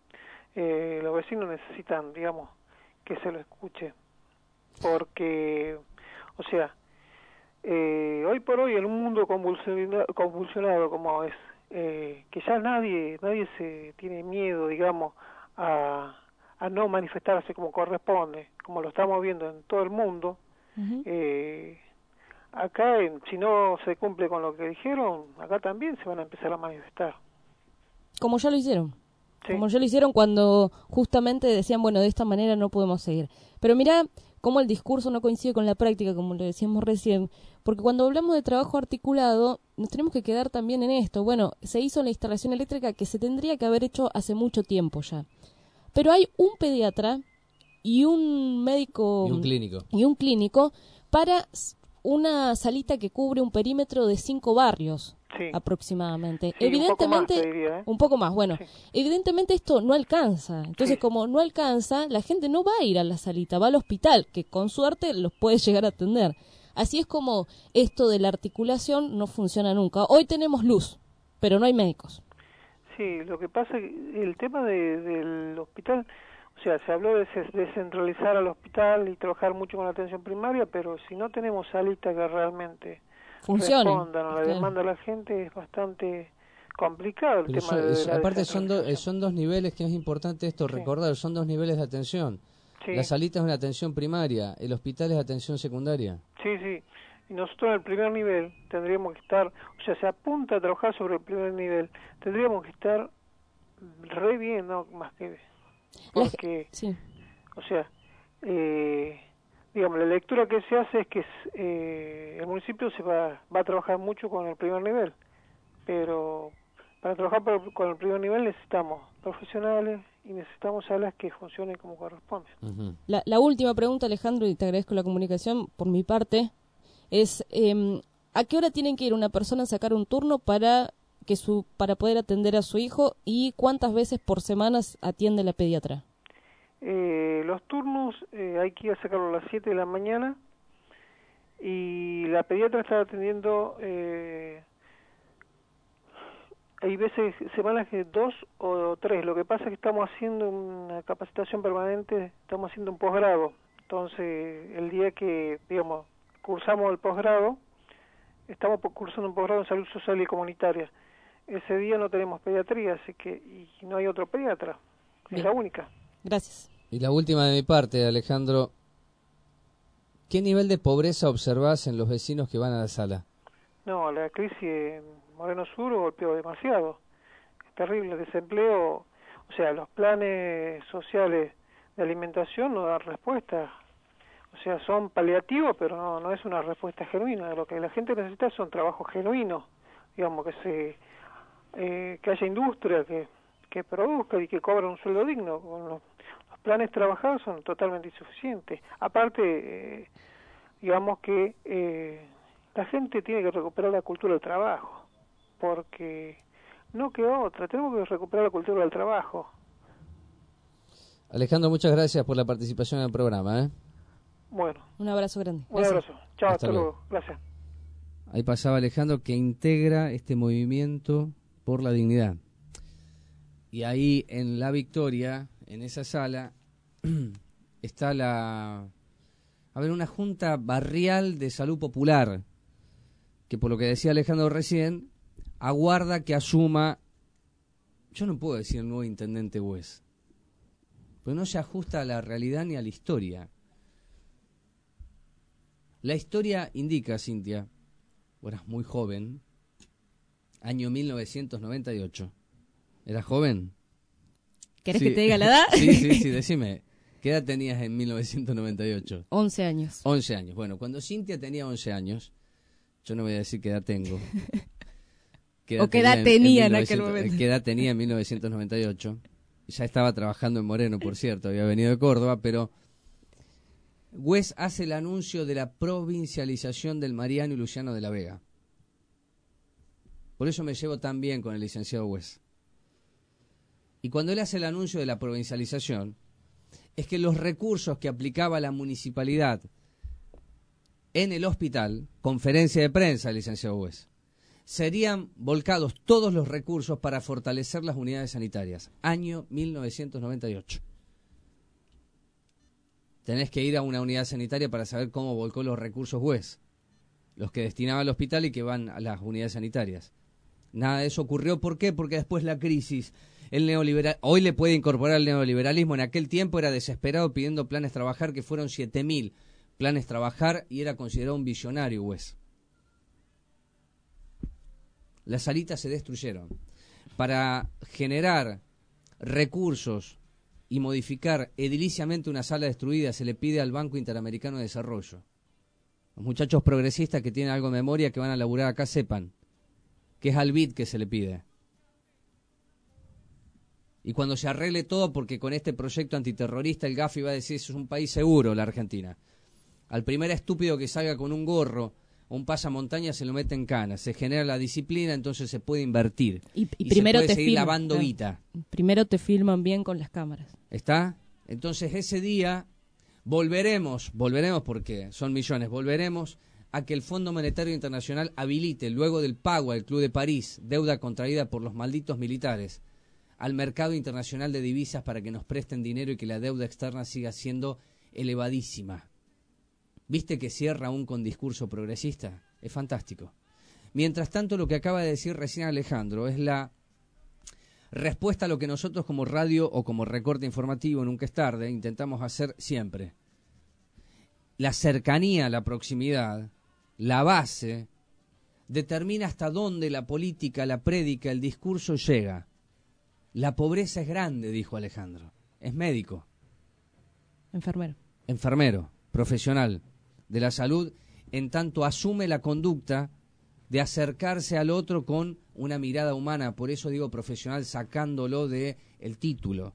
los vecinos necesitan, digamos, que se lo escuche. Porque, o sea, hoy por hoy en un mundo convulsionado como es, que ya nadie se tiene miedo, digamos, a no manifestarse como corresponde, como lo estamos viendo en todo el mundo. Acá, si no se cumple con lo que dijeron, acá también se van a empezar a manifestar. Como ya lo hicieron. Como ya lo hicieron cuando justamente decían, bueno, de esta manera no podemos seguir. Pero mirá cómo el discurso no coincide con la práctica, como lo decíamos recién, porque cuando hablamos de trabajo articulado, nos tenemos que quedar también en esto. Bueno, se hizo la instalación eléctrica que se tendría que haber hecho hace mucho tiempo ya. Pero hay un pediatra y un médico y un clínico para una salita que cubre un perímetro de 5 barrios aproximadamente. Evidentemente, un poco más, bueno, evidentemente esto no alcanza. Entonces, como no alcanza, la gente no va a ir a la salita, va al hospital, que con suerte los puede llegar a atender. Así es como esto de la articulación no funciona nunca. Hoy tenemos luz, pero no hay médicos. Sí, lo que pasa es que el tema del hospital, o sea, se habló de descentralizar al hospital y trabajar mucho con la atención primaria, pero si no tenemos salitas que realmente respondan a la demanda de la gente, es bastante complicado el tema de la aparte son dos niveles, que es importante esto recordar, son 2 niveles de atención. La salita es una atención primaria, el hospital es atención secundaria. Sí, Y nosotros en el primer nivel tendríamos que estar, o sea, se apunta a trabajar sobre el primer nivel, tendríamos que estar re bien, ¿no? Más que... Porque, sí. O sea, digamos, la lectura que se hace es que el municipio se va a trabajar mucho con el primer nivel, pero para trabajar con el primer nivel necesitamos profesionales y necesitamos salas que funcionen como corresponde. La última pregunta, Alejandro, y te agradezco la comunicación por mi parte, es ¿a qué hora tienen que ir una persona a sacar un turno para poder atender a su hijo y cuántas veces por semana atiende la pediatra? Los turnos hay que ir a sacarlo a las 7 de la mañana y la pediatra está atendiendo, hay veces, semanas que 2 o 3. Lo que pasa es que estamos haciendo una capacitación permanente, estamos haciendo un posgrado. Entonces, el día que, digamos, cursamos el posgrado, estamos cursando un posgrado en salud social y comunitaria. Ese día no tenemos pediatría, así que y no hay otro pediatra. Es la única. Gracias. Y la última de mi parte, Alejandro. ¿Qué nivel de pobreza observás en los vecinos que van a la sala? No, la crisis en Moreno Sur golpeó demasiado. Es terrible el desempleo. O sea, los planes sociales de alimentación no dan respuesta. O sea, son paliativos, pero no es una respuesta genuina. Lo que la gente necesita son trabajos genuinos. Digamos, que haya industria, que produzca y que cobre un sueldo digno. Con los planes trabajados son totalmente insuficientes. Aparte, digamos que la gente tiene que recuperar la cultura del trabajo, porque no queda otra. Tenemos que recuperar la cultura del trabajo. Alejandro, muchas gracias por la participación en el programa. Bueno. Un abrazo grande. Un abrazo. Chao, hasta luego. Gracias. Ahí pasaba Alejandro, que integra este movimiento por la dignidad. Y ahí en La Victoria, en esa sala, está una junta barrial de salud popular, que por lo que decía Alejandro recién, aguarda que asuma, yo no puedo decir el nuevo intendente Güez, porque no se ajusta a la realidad ni a la historia. La historia indica, Cintia, vos eras muy joven, año 1998. ¿Eras joven? ¿Querés que te diga la edad? Sí, decime. ¿Qué edad tenías en 1998? 11 años. 11 años. Bueno, cuando Cintia tenía 11 años, yo no voy a decir qué edad tengo. ¿Qué edad tenía en aquel momento? ¿Qué edad tenía en 1998? Ya estaba trabajando en Moreno, por cierto, había venido de Córdoba, pero Güez hace el anuncio de la provincialización del Mariano y Luciano de la Vega. Por eso me llevo tan bien con el licenciado Güez. Y cuando él hace el anuncio de la provincialización, es que los recursos que aplicaba la municipalidad en el hospital, conferencia de prensa, licenciado Güez, serían volcados todos los recursos para fortalecer las unidades sanitarias. Año 1998. Tenés que ir a una unidad sanitaria para saber cómo volcó los recursos Güez, los que destinaba al hospital y que van a las unidades sanitarias. Nada de eso ocurrió. ¿Por qué? Porque después la crisis, el neoliberal, hoy le puede incorporar el neoliberalismo, en aquel tiempo era desesperado pidiendo planes trabajar, que fueron 7.000 planes trabajar, y era considerado un visionario Güez. Las salitas se destruyeron. Para generar recursos y modificar ediliciamente una sala destruida se le pide al Banco Interamericano de Desarrollo. Los muchachos progresistas que tienen algo de memoria, que van a laburar acá, sepan que es al BID que se le pide. Y cuando se arregle todo, porque con este proyecto antiterrorista el Gafi va a decir eso es un país seguro, la Argentina. Al primer estúpido que salga con un gorro o un pasamontaña se lo mete en cana. Se genera la disciplina, entonces se puede invertir. Y primero se puede seguir lavando claro. guita. Primero te filman bien con las cámaras. ¿Está? Entonces ese día volveremos porque son millones, volveremos a que el Fondo Monetario Internacional habilite, luego del pago al Club de París, deuda contraída por los malditos militares, al mercado internacional de divisas para que nos presten dinero y que la deuda externa siga siendo elevadísima. ¿Viste que cierra aún con discurso progresista? Es fantástico. Mientras tanto, lo que acaba de decir recién Alejandro es la respuesta a lo que nosotros como radio o como recorte informativo Nunca es tarde intentamos hacer siempre. La cercanía, la proximidad la base, determina hasta dónde la política, la prédica, el discurso llega. La pobreza es grande, dijo Alejandro. Es médico. Enfermero, profesional de la salud, en tanto asume la conducta de acercarse al otro con una mirada humana. Por eso digo profesional, sacándolo de el título.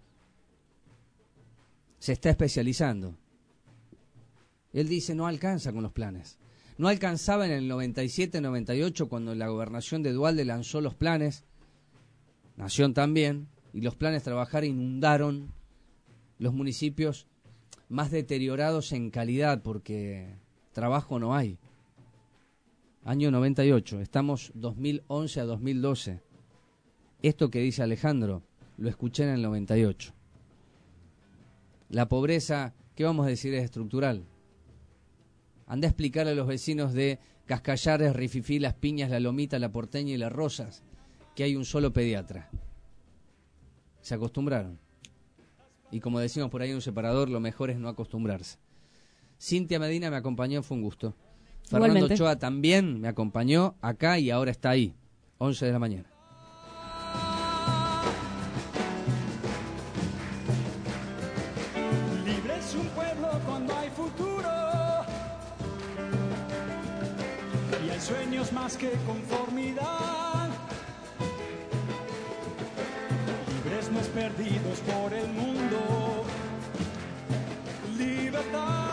Se está especializando. Él dice, no alcanza con los planes. No alcanzaba en el 97-98 cuando la gobernación de Duhalde lanzó los planes, Nación también, y los planes Trabajar inundaron los municipios más deteriorados en calidad porque trabajo no hay. Año 98, estamos 2011 a 2012. Esto que dice Alejandro, lo escuché en el 98. La pobreza, ¿qué vamos a decir? Es estructural. Andá a explicarle a los vecinos de Cascallares, Rififí, Las Piñas, La Lomita, La Porteña y Las Rosas que hay un solo pediatra. Se acostumbraron. Y como decimos por ahí en un separador, lo mejor es no acostumbrarse. Cintia Medina me acompañó, fue un gusto. Fernando Igualmente. Ochoa también me acompañó acá y ahora está ahí, 11 de la mañana. Libre es un pueblo cuando hay futuro y hay sueños más que conformidad. Libres no es perdidos por el mundo. Libertad.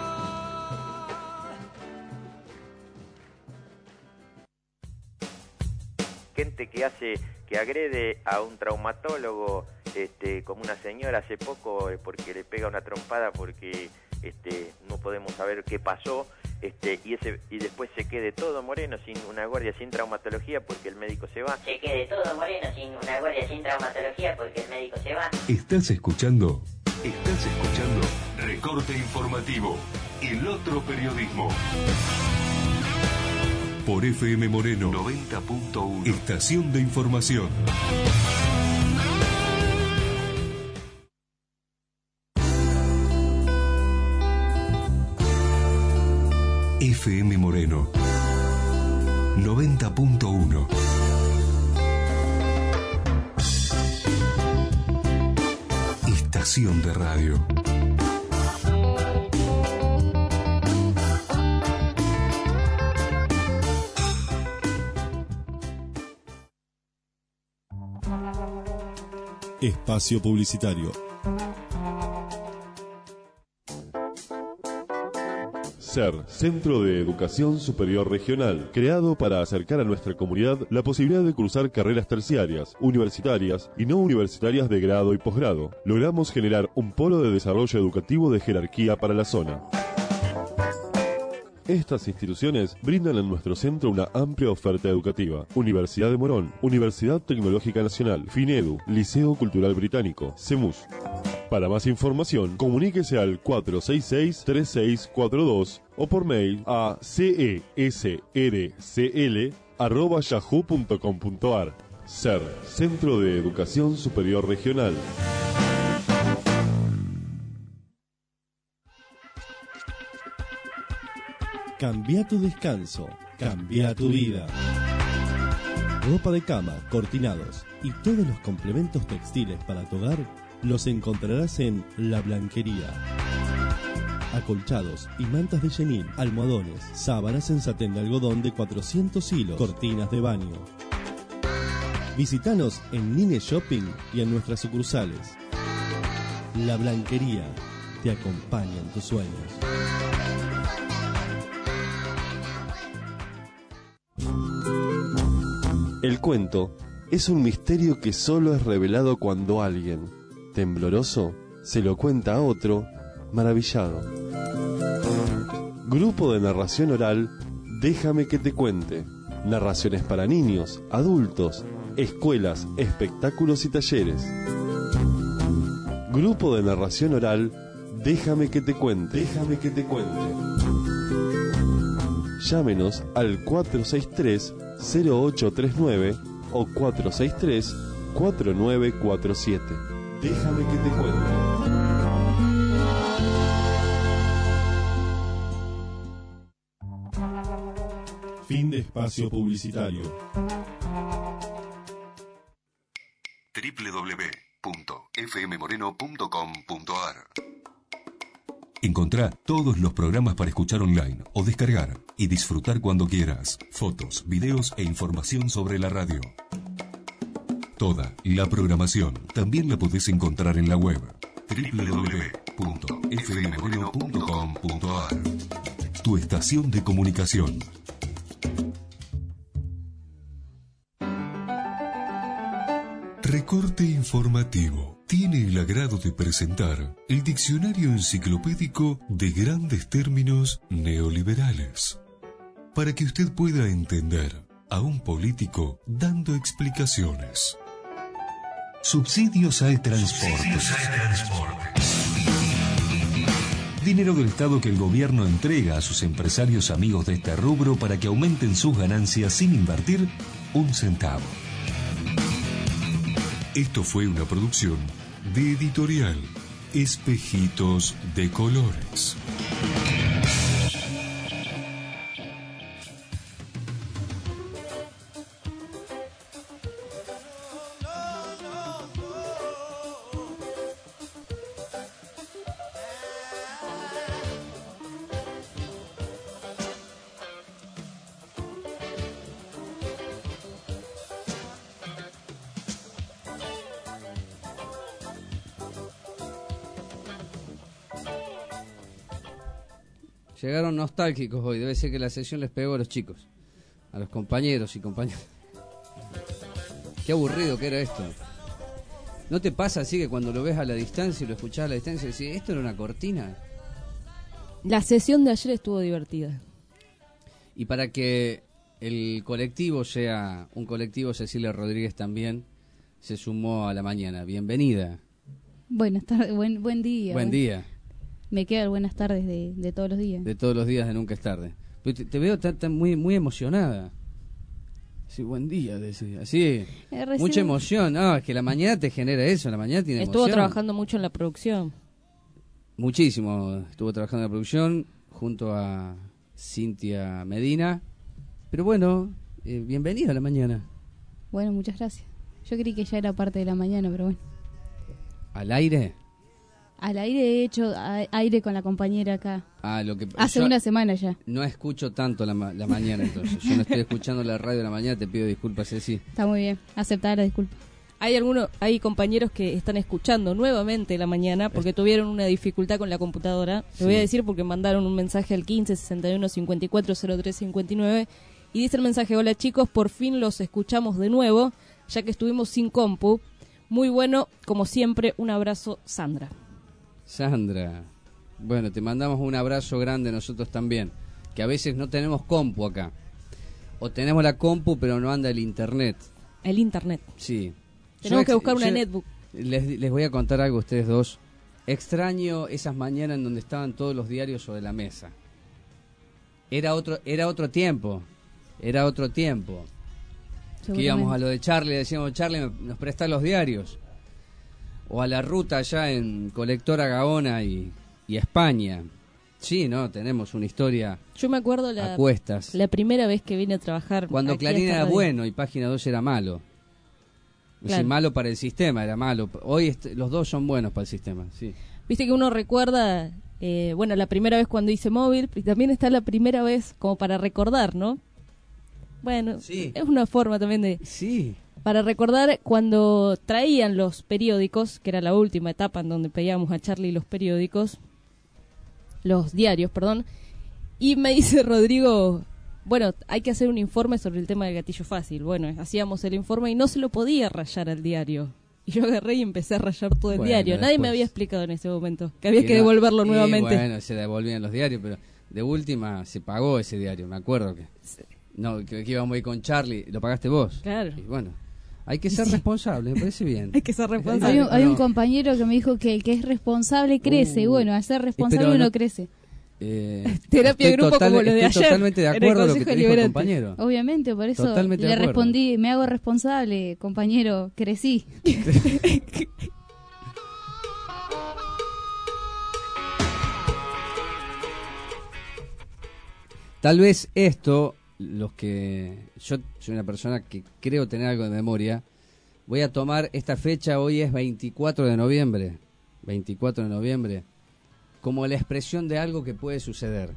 Gente que agrede a un traumatólogo, como una señora hace poco, porque le pega una trompada porque no podemos saber qué pasó, y después se quede todo Moreno sin una guardia, sin traumatología porque el médico se va. Se quede todo Moreno sin una guardia, sin traumatología porque el médico se va. Estás escuchando Recorte Informativo, el otro periodismo. Por FM Moreno 90.1, estación de información. FM Moreno 90.1. Estación de radio. Espacio publicitario. SER, Centro de Educación Superior Regional, creado para acercar a nuestra comunidad la posibilidad de cursar carreras terciarias, universitarias y no universitarias de grado y posgrado. Logramos generar un polo de desarrollo educativo de jerarquía para la zona. Estas instituciones brindan en nuestro centro una amplia oferta educativa. Universidad de Morón, Universidad Tecnológica Nacional, FINEDU, Liceo Cultural Británico, CEMUS. Para más información, comuníquese al 466-3642 o por mail a cesrcl@yahoo.com.ar. SER, Centro de Educación Superior Regional. Cambia tu descanso, cambia tu vida. Ropa de cama, cortinados y todos los complementos textiles para tu hogar los encontrarás en La Blanquería. Acolchados y mantas de chenil, almohadones, sábanas en satén de algodón de 400 hilos, cortinas de baño. Visítanos en Nine Shopping y en nuestras sucursales. La Blanquería te acompaña en tus sueños. El cuento es un misterio que solo es revelado cuando alguien, tembloroso, se lo cuenta a otro, maravillado. Grupo de narración oral, Déjame que te cuente. Narraciones para niños, adultos, escuelas, espectáculos y talleres. Grupo de narración oral, Déjame que te cuente. Déjame que te cuente. Llámenos al 463-0839 o 463-4947. Déjame que te cuente. Fin de espacio publicitario. www.fmmoreno.com.ar. Encontrá todos los programas para escuchar online o descargar y disfrutar cuando quieras. Fotos, videos e información sobre la radio. Toda la programación también la podés encontrar en la web www.fmmoreno.com.ar. Tu estación de comunicación. Recorte informativo. Tiene el agrado de presentar el diccionario enciclopédico de grandes términos neoliberales, para que usted pueda entender a un político dando explicaciones. Subsidios al transporte. Dinero del Estado que el gobierno entrega a sus empresarios amigos de este rubro para que aumenten sus ganancias sin invertir un centavo. Esto fue una producción de Editorial Espejitos de Colores. Llegaron nostálgicos hoy, debe ser que la sesión les pegó a los chicos, a los compañeros y compañeras. Qué aburrido que era esto. ¿No te pasa así que cuando lo ves a la distancia y lo escuchás a la distancia decís, esto era una cortina? La sesión de ayer estuvo divertida. Y para que el colectivo sea un colectivo, Cecilia Rodríguez también se sumó a la mañana. Bienvenida. Buenas tardes, buen día. Buen día. Me quedan buenas tardes de todos los días. De todos los días de Nunca es Tarde. Pero te veo tan muy emocionada. Sí, buen día, decía. Así, mucha emoción. No, es que la mañana te genera eso, la mañana tiene emoción. Estuvo trabajando mucho en la producción. Muchísimo. Estuvo trabajando en la producción junto a Cintia Medina. Pero bueno, bienvenida a la mañana. Bueno, muchas gracias. Yo creí que ya era parte de la mañana, pero bueno. ¿Al aire? Al aire he hecho aire con la compañera acá. Hace yo una semana ya. No escucho tanto la mañana, entonces. Yo no estoy escuchando la radio de la mañana, te pido disculpas, Ceci. Está muy bien, aceptar la disculpa. Hay compañeros que están escuchando nuevamente la mañana porque tuvieron una dificultad con la computadora. Te voy a decir porque mandaron un mensaje al 15 61 54 03 59 y dice el mensaje: hola chicos, por fin los escuchamos de nuevo, ya que estuvimos sin compu. Muy bueno, como siempre, un abrazo, Sandra. Sandra, bueno, te mandamos un abrazo grande nosotros también, que a veces no tenemos compu acá, o tenemos la compu pero no anda el internet. El internet. Sí. Tenemos que buscar una netbook. Les voy a contar algo a ustedes dos. Extraño esas mañanas en donde estaban todos los diarios sobre la mesa. Era otro tiempo. Que íbamos a lo de Charlie, decíamos, Charlie, nos presta los diarios. O a la ruta allá en Colectora Gaona y España. Sí, ¿no? Tenemos una historia. Yo me acuerdo a cuestas. La primera vez que vine a trabajar. Cuando Clarín era bueno y Página 2 era malo. Claro. Malo para el sistema, era malo. Hoy los dos son buenos para el sistema, sí. Viste que uno recuerda, la primera vez cuando hice móvil, y también está la primera vez como para recordar, ¿no? Bueno, sí. Es una forma también de... Sí. Para recordar cuando traían los periódicos, que era la última etapa en donde pedíamos a Charlie los diarios, y me dice Rodrigo, bueno, hay que hacer un informe sobre el tema del gatillo fácil. Bueno, hacíamos el informe y no se lo podía rayar al diario. Y yo agarré y empecé a rayar todo el diario. Nadie me había explicado en ese momento que había que devolverlo nuevamente. Bueno, se devolvían los diarios, pero de última se pagó ese diario, me acuerdo que... Sí. No, que íbamos a ir con Charlie, lo pagaste vos. Claro. Y bueno, hay que ser responsable, me parece bien. Hay que ser responsable. Hay un compañero que me dijo que el que es responsable crece. Y bueno, al ser responsable uno crece. Terapia de grupo como lo de ayer. Totalmente de acuerdo con lo que te dijo el compañero. Obviamente, por eso le respondí, me hago responsable, compañero, crecí. Tal vez esto los que... Yo soy una persona que creo tener algo de memoria. Voy a tomar esta fecha, hoy es 24 de noviembre, 24 de noviembre, como la expresión de algo que puede suceder.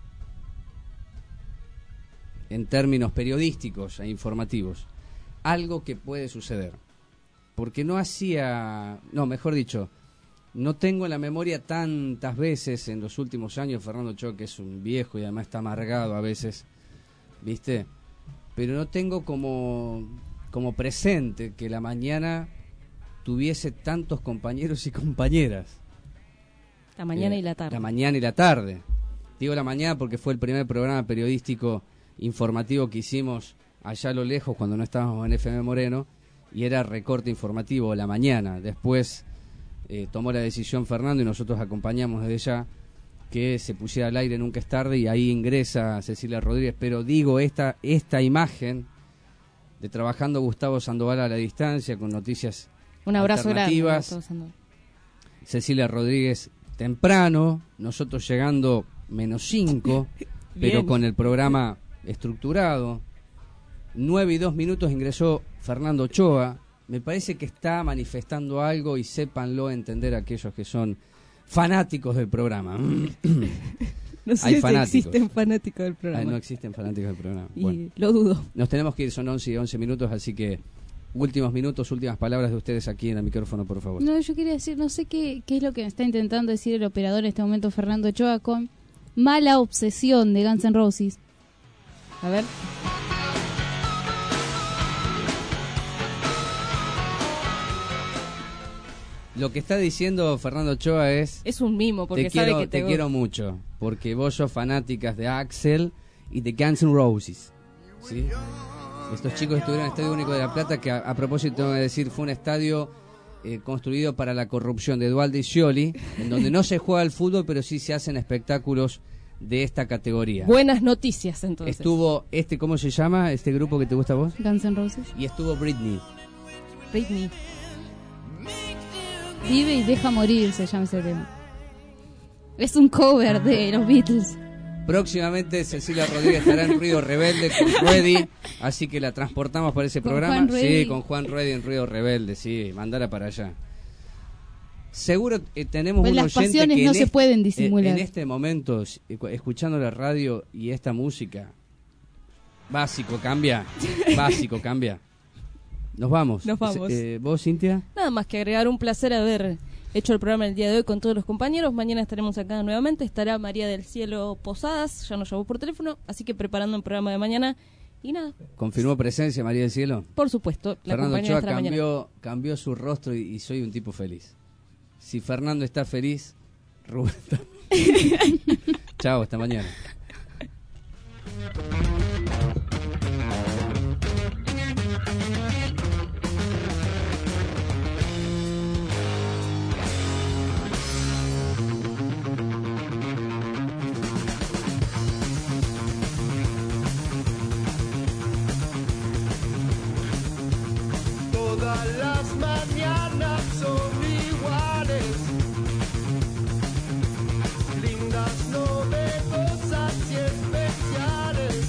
En términos periodísticos e informativos. Algo que puede suceder. Porque no mejor dicho, no tengo en la memoria tantas veces en los últimos años, Fernando Ochoa, que es un viejo y además está amargado a veces, ¿viste? Pero no tengo como presente que la mañana tuviese tantos compañeros y compañeras. La mañana y la tarde. La mañana y la tarde. Digo la mañana porque fue el primer programa periodístico informativo que hicimos allá a lo lejos cuando no estábamos en FM Moreno, y era recorte informativo la mañana. Después tomó la decisión Fernando y nosotros acompañamos desde ya que se pusiera al aire Nunca es tarde, y ahí ingresa Cecilia Rodríguez. Pero digo, esta imagen de trabajando Gustavo Sandoval a la distancia con noticias un abrazo alternativas, grande, Cecilia Rodríguez temprano, nosotros llegando -5 pero con el programa estructurado. 9:02 ingresó Fernando Ochoa. Me parece que está manifestando algo, y sépanlo entender aquellos que son fanáticos del programa. No sé si existen fanáticos del programa. No existen fanáticos del programa. Y bueno, lo dudo. Nos tenemos que ir, son 11 minutos, así que últimos minutos, últimas palabras de ustedes aquí en el micrófono, por favor. No, yo quería decir, no sé qué es lo que me está intentando decir el operador en este momento, Fernando Ochoa, con Mala Obsesión de Guns N' Roses. A ver. Lo que está diciendo Fernando Ochoa es un mimo, porque sabe que te quiero mucho, porque vos sos fanáticas de Axl y de Guns N' Roses, ¿sí? Estos chicos estuvieron en el Estadio Único de La Plata, que a propósito tengo que decir, fue un estadio construido para la corrupción de Dualde y Scioli, en donde no se juega al fútbol, pero sí se hacen espectáculos de esta categoría. Buenas noticias, entonces. Estuvo ¿cómo se llama este grupo que te gusta a vos? Guns N' Roses. Y estuvo Britney. Vive y deja morir se llama ese tema. Es un cover de los Beatles. Próximamente Cecilia Rodríguez estará en Ruido Rebelde con Ruedi, así que la transportamos para ese programa. Sí, con Juan Ruedi en Ruido Rebelde, sí, mandala para allá. Seguro tenemos un las oyente pasiones que no se pueden disimular. En este momento, escuchando la radio y esta música, básico cambia. Nos vamos. ¿Vos, Cintia? Nada más que agregar, un placer haber hecho el programa el día de hoy con todos los compañeros. Mañana estaremos acá nuevamente. Estará María del Cielo Posadas, ya nos llamó por teléfono, así que preparando un programa de mañana. Y nada. ¿Confirmó presencia María del Cielo? Por supuesto. La Fernando compañera Ochoa cambió su rostro y soy un tipo feliz. Si Fernando está feliz, Rubén está... Chao, hasta mañana. Todas las mañanas son iguales, lindas, novedosas y especiales.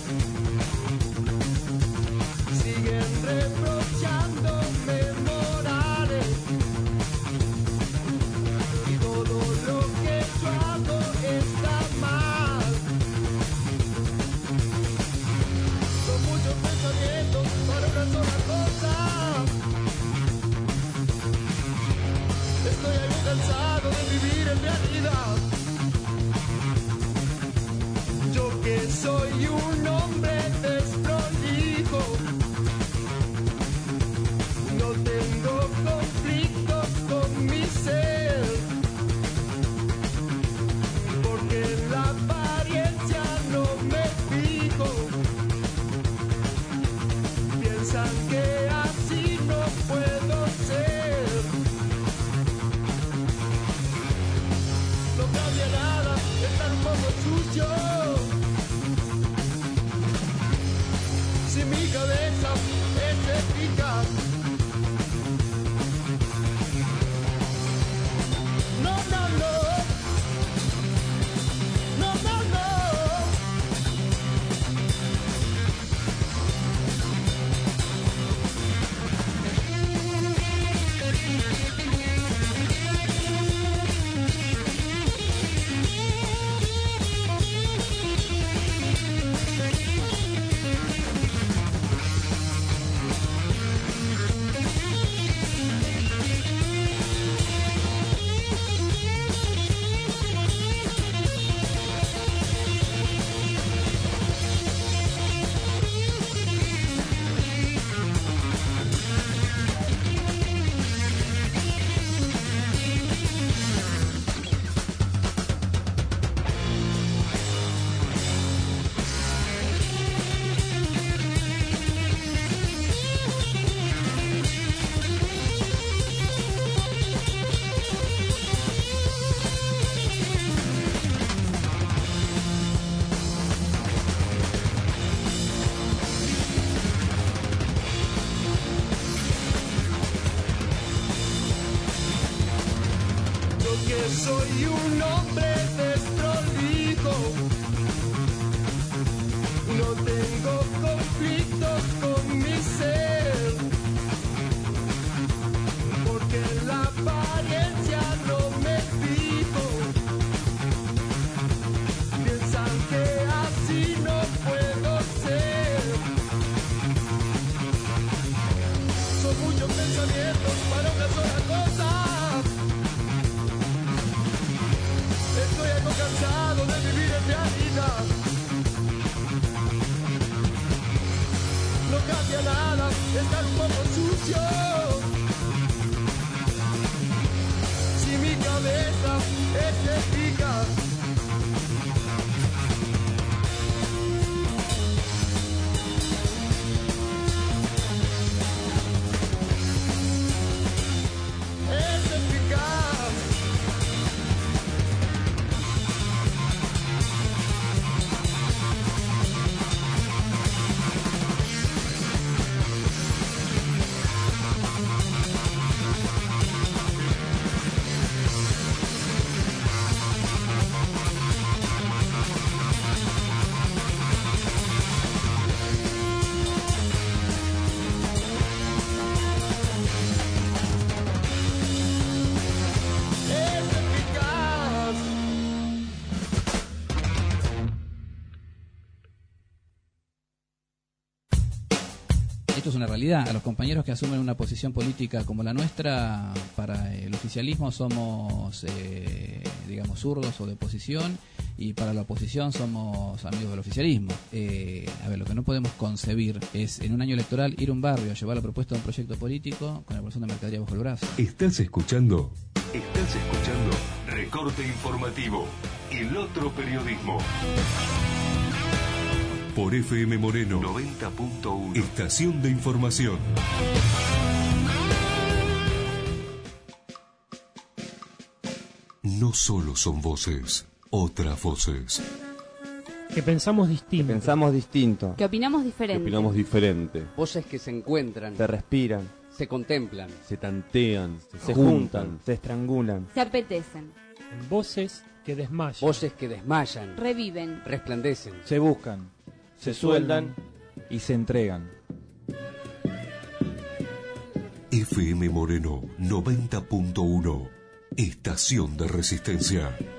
Siguen reprochándome morales, y todo lo que yo hago está mal. Son muchos pensamientos para una sola cosa. Estoy algo cansado de vivir en realidad. Yo que soy un hombre desprolijo, no tengo conflictos con mi ser, porque en la apariencia no me fijo. Piensan que así no puedo ser. No cambia nada, estar un poco sucio. Si mi cabeza es eficaz. No, no, no. No, no, no. soy un hombre desprolijo, no tengo conflictos con mi ser, porque en la apariencia no me fijo. Piensan que así no puedo ser. Son muchos pensamientos para una sola cosa. Estoy algo cansado de vivir en realidad. No cambia nada, estar un poco sucio. Si mi cabeza es eficaz. Es eficaz. Esto es una realidad. A los compañeros que asumen una posición política como la nuestra, para el oficialismo somos, digamos, zurdos o de oposición, y para la oposición somos amigos del oficialismo. A ver, lo que no podemos concebir es en un año electoral ir a un barrio a llevar la propuesta de un proyecto político con la bolsón de mercadería bajo el brazo. ¿Estás escuchando Recorte Informativo, el otro periodismo? Por FM Moreno 90.1, Estación de Información. No solo son voces, otras voces. Que pensamos distinto. Que opinamos diferente. Voces que se encuentran, Se respiran, se contemplan, se tantean, se juntan, se estrangulan. Se apetecen. Voces que desmayan. voces que desmayan, Reviven. resplandecen. Se buscan, se sueldan y se entregan. FM Moreno 90.1, Estación de Resistencia.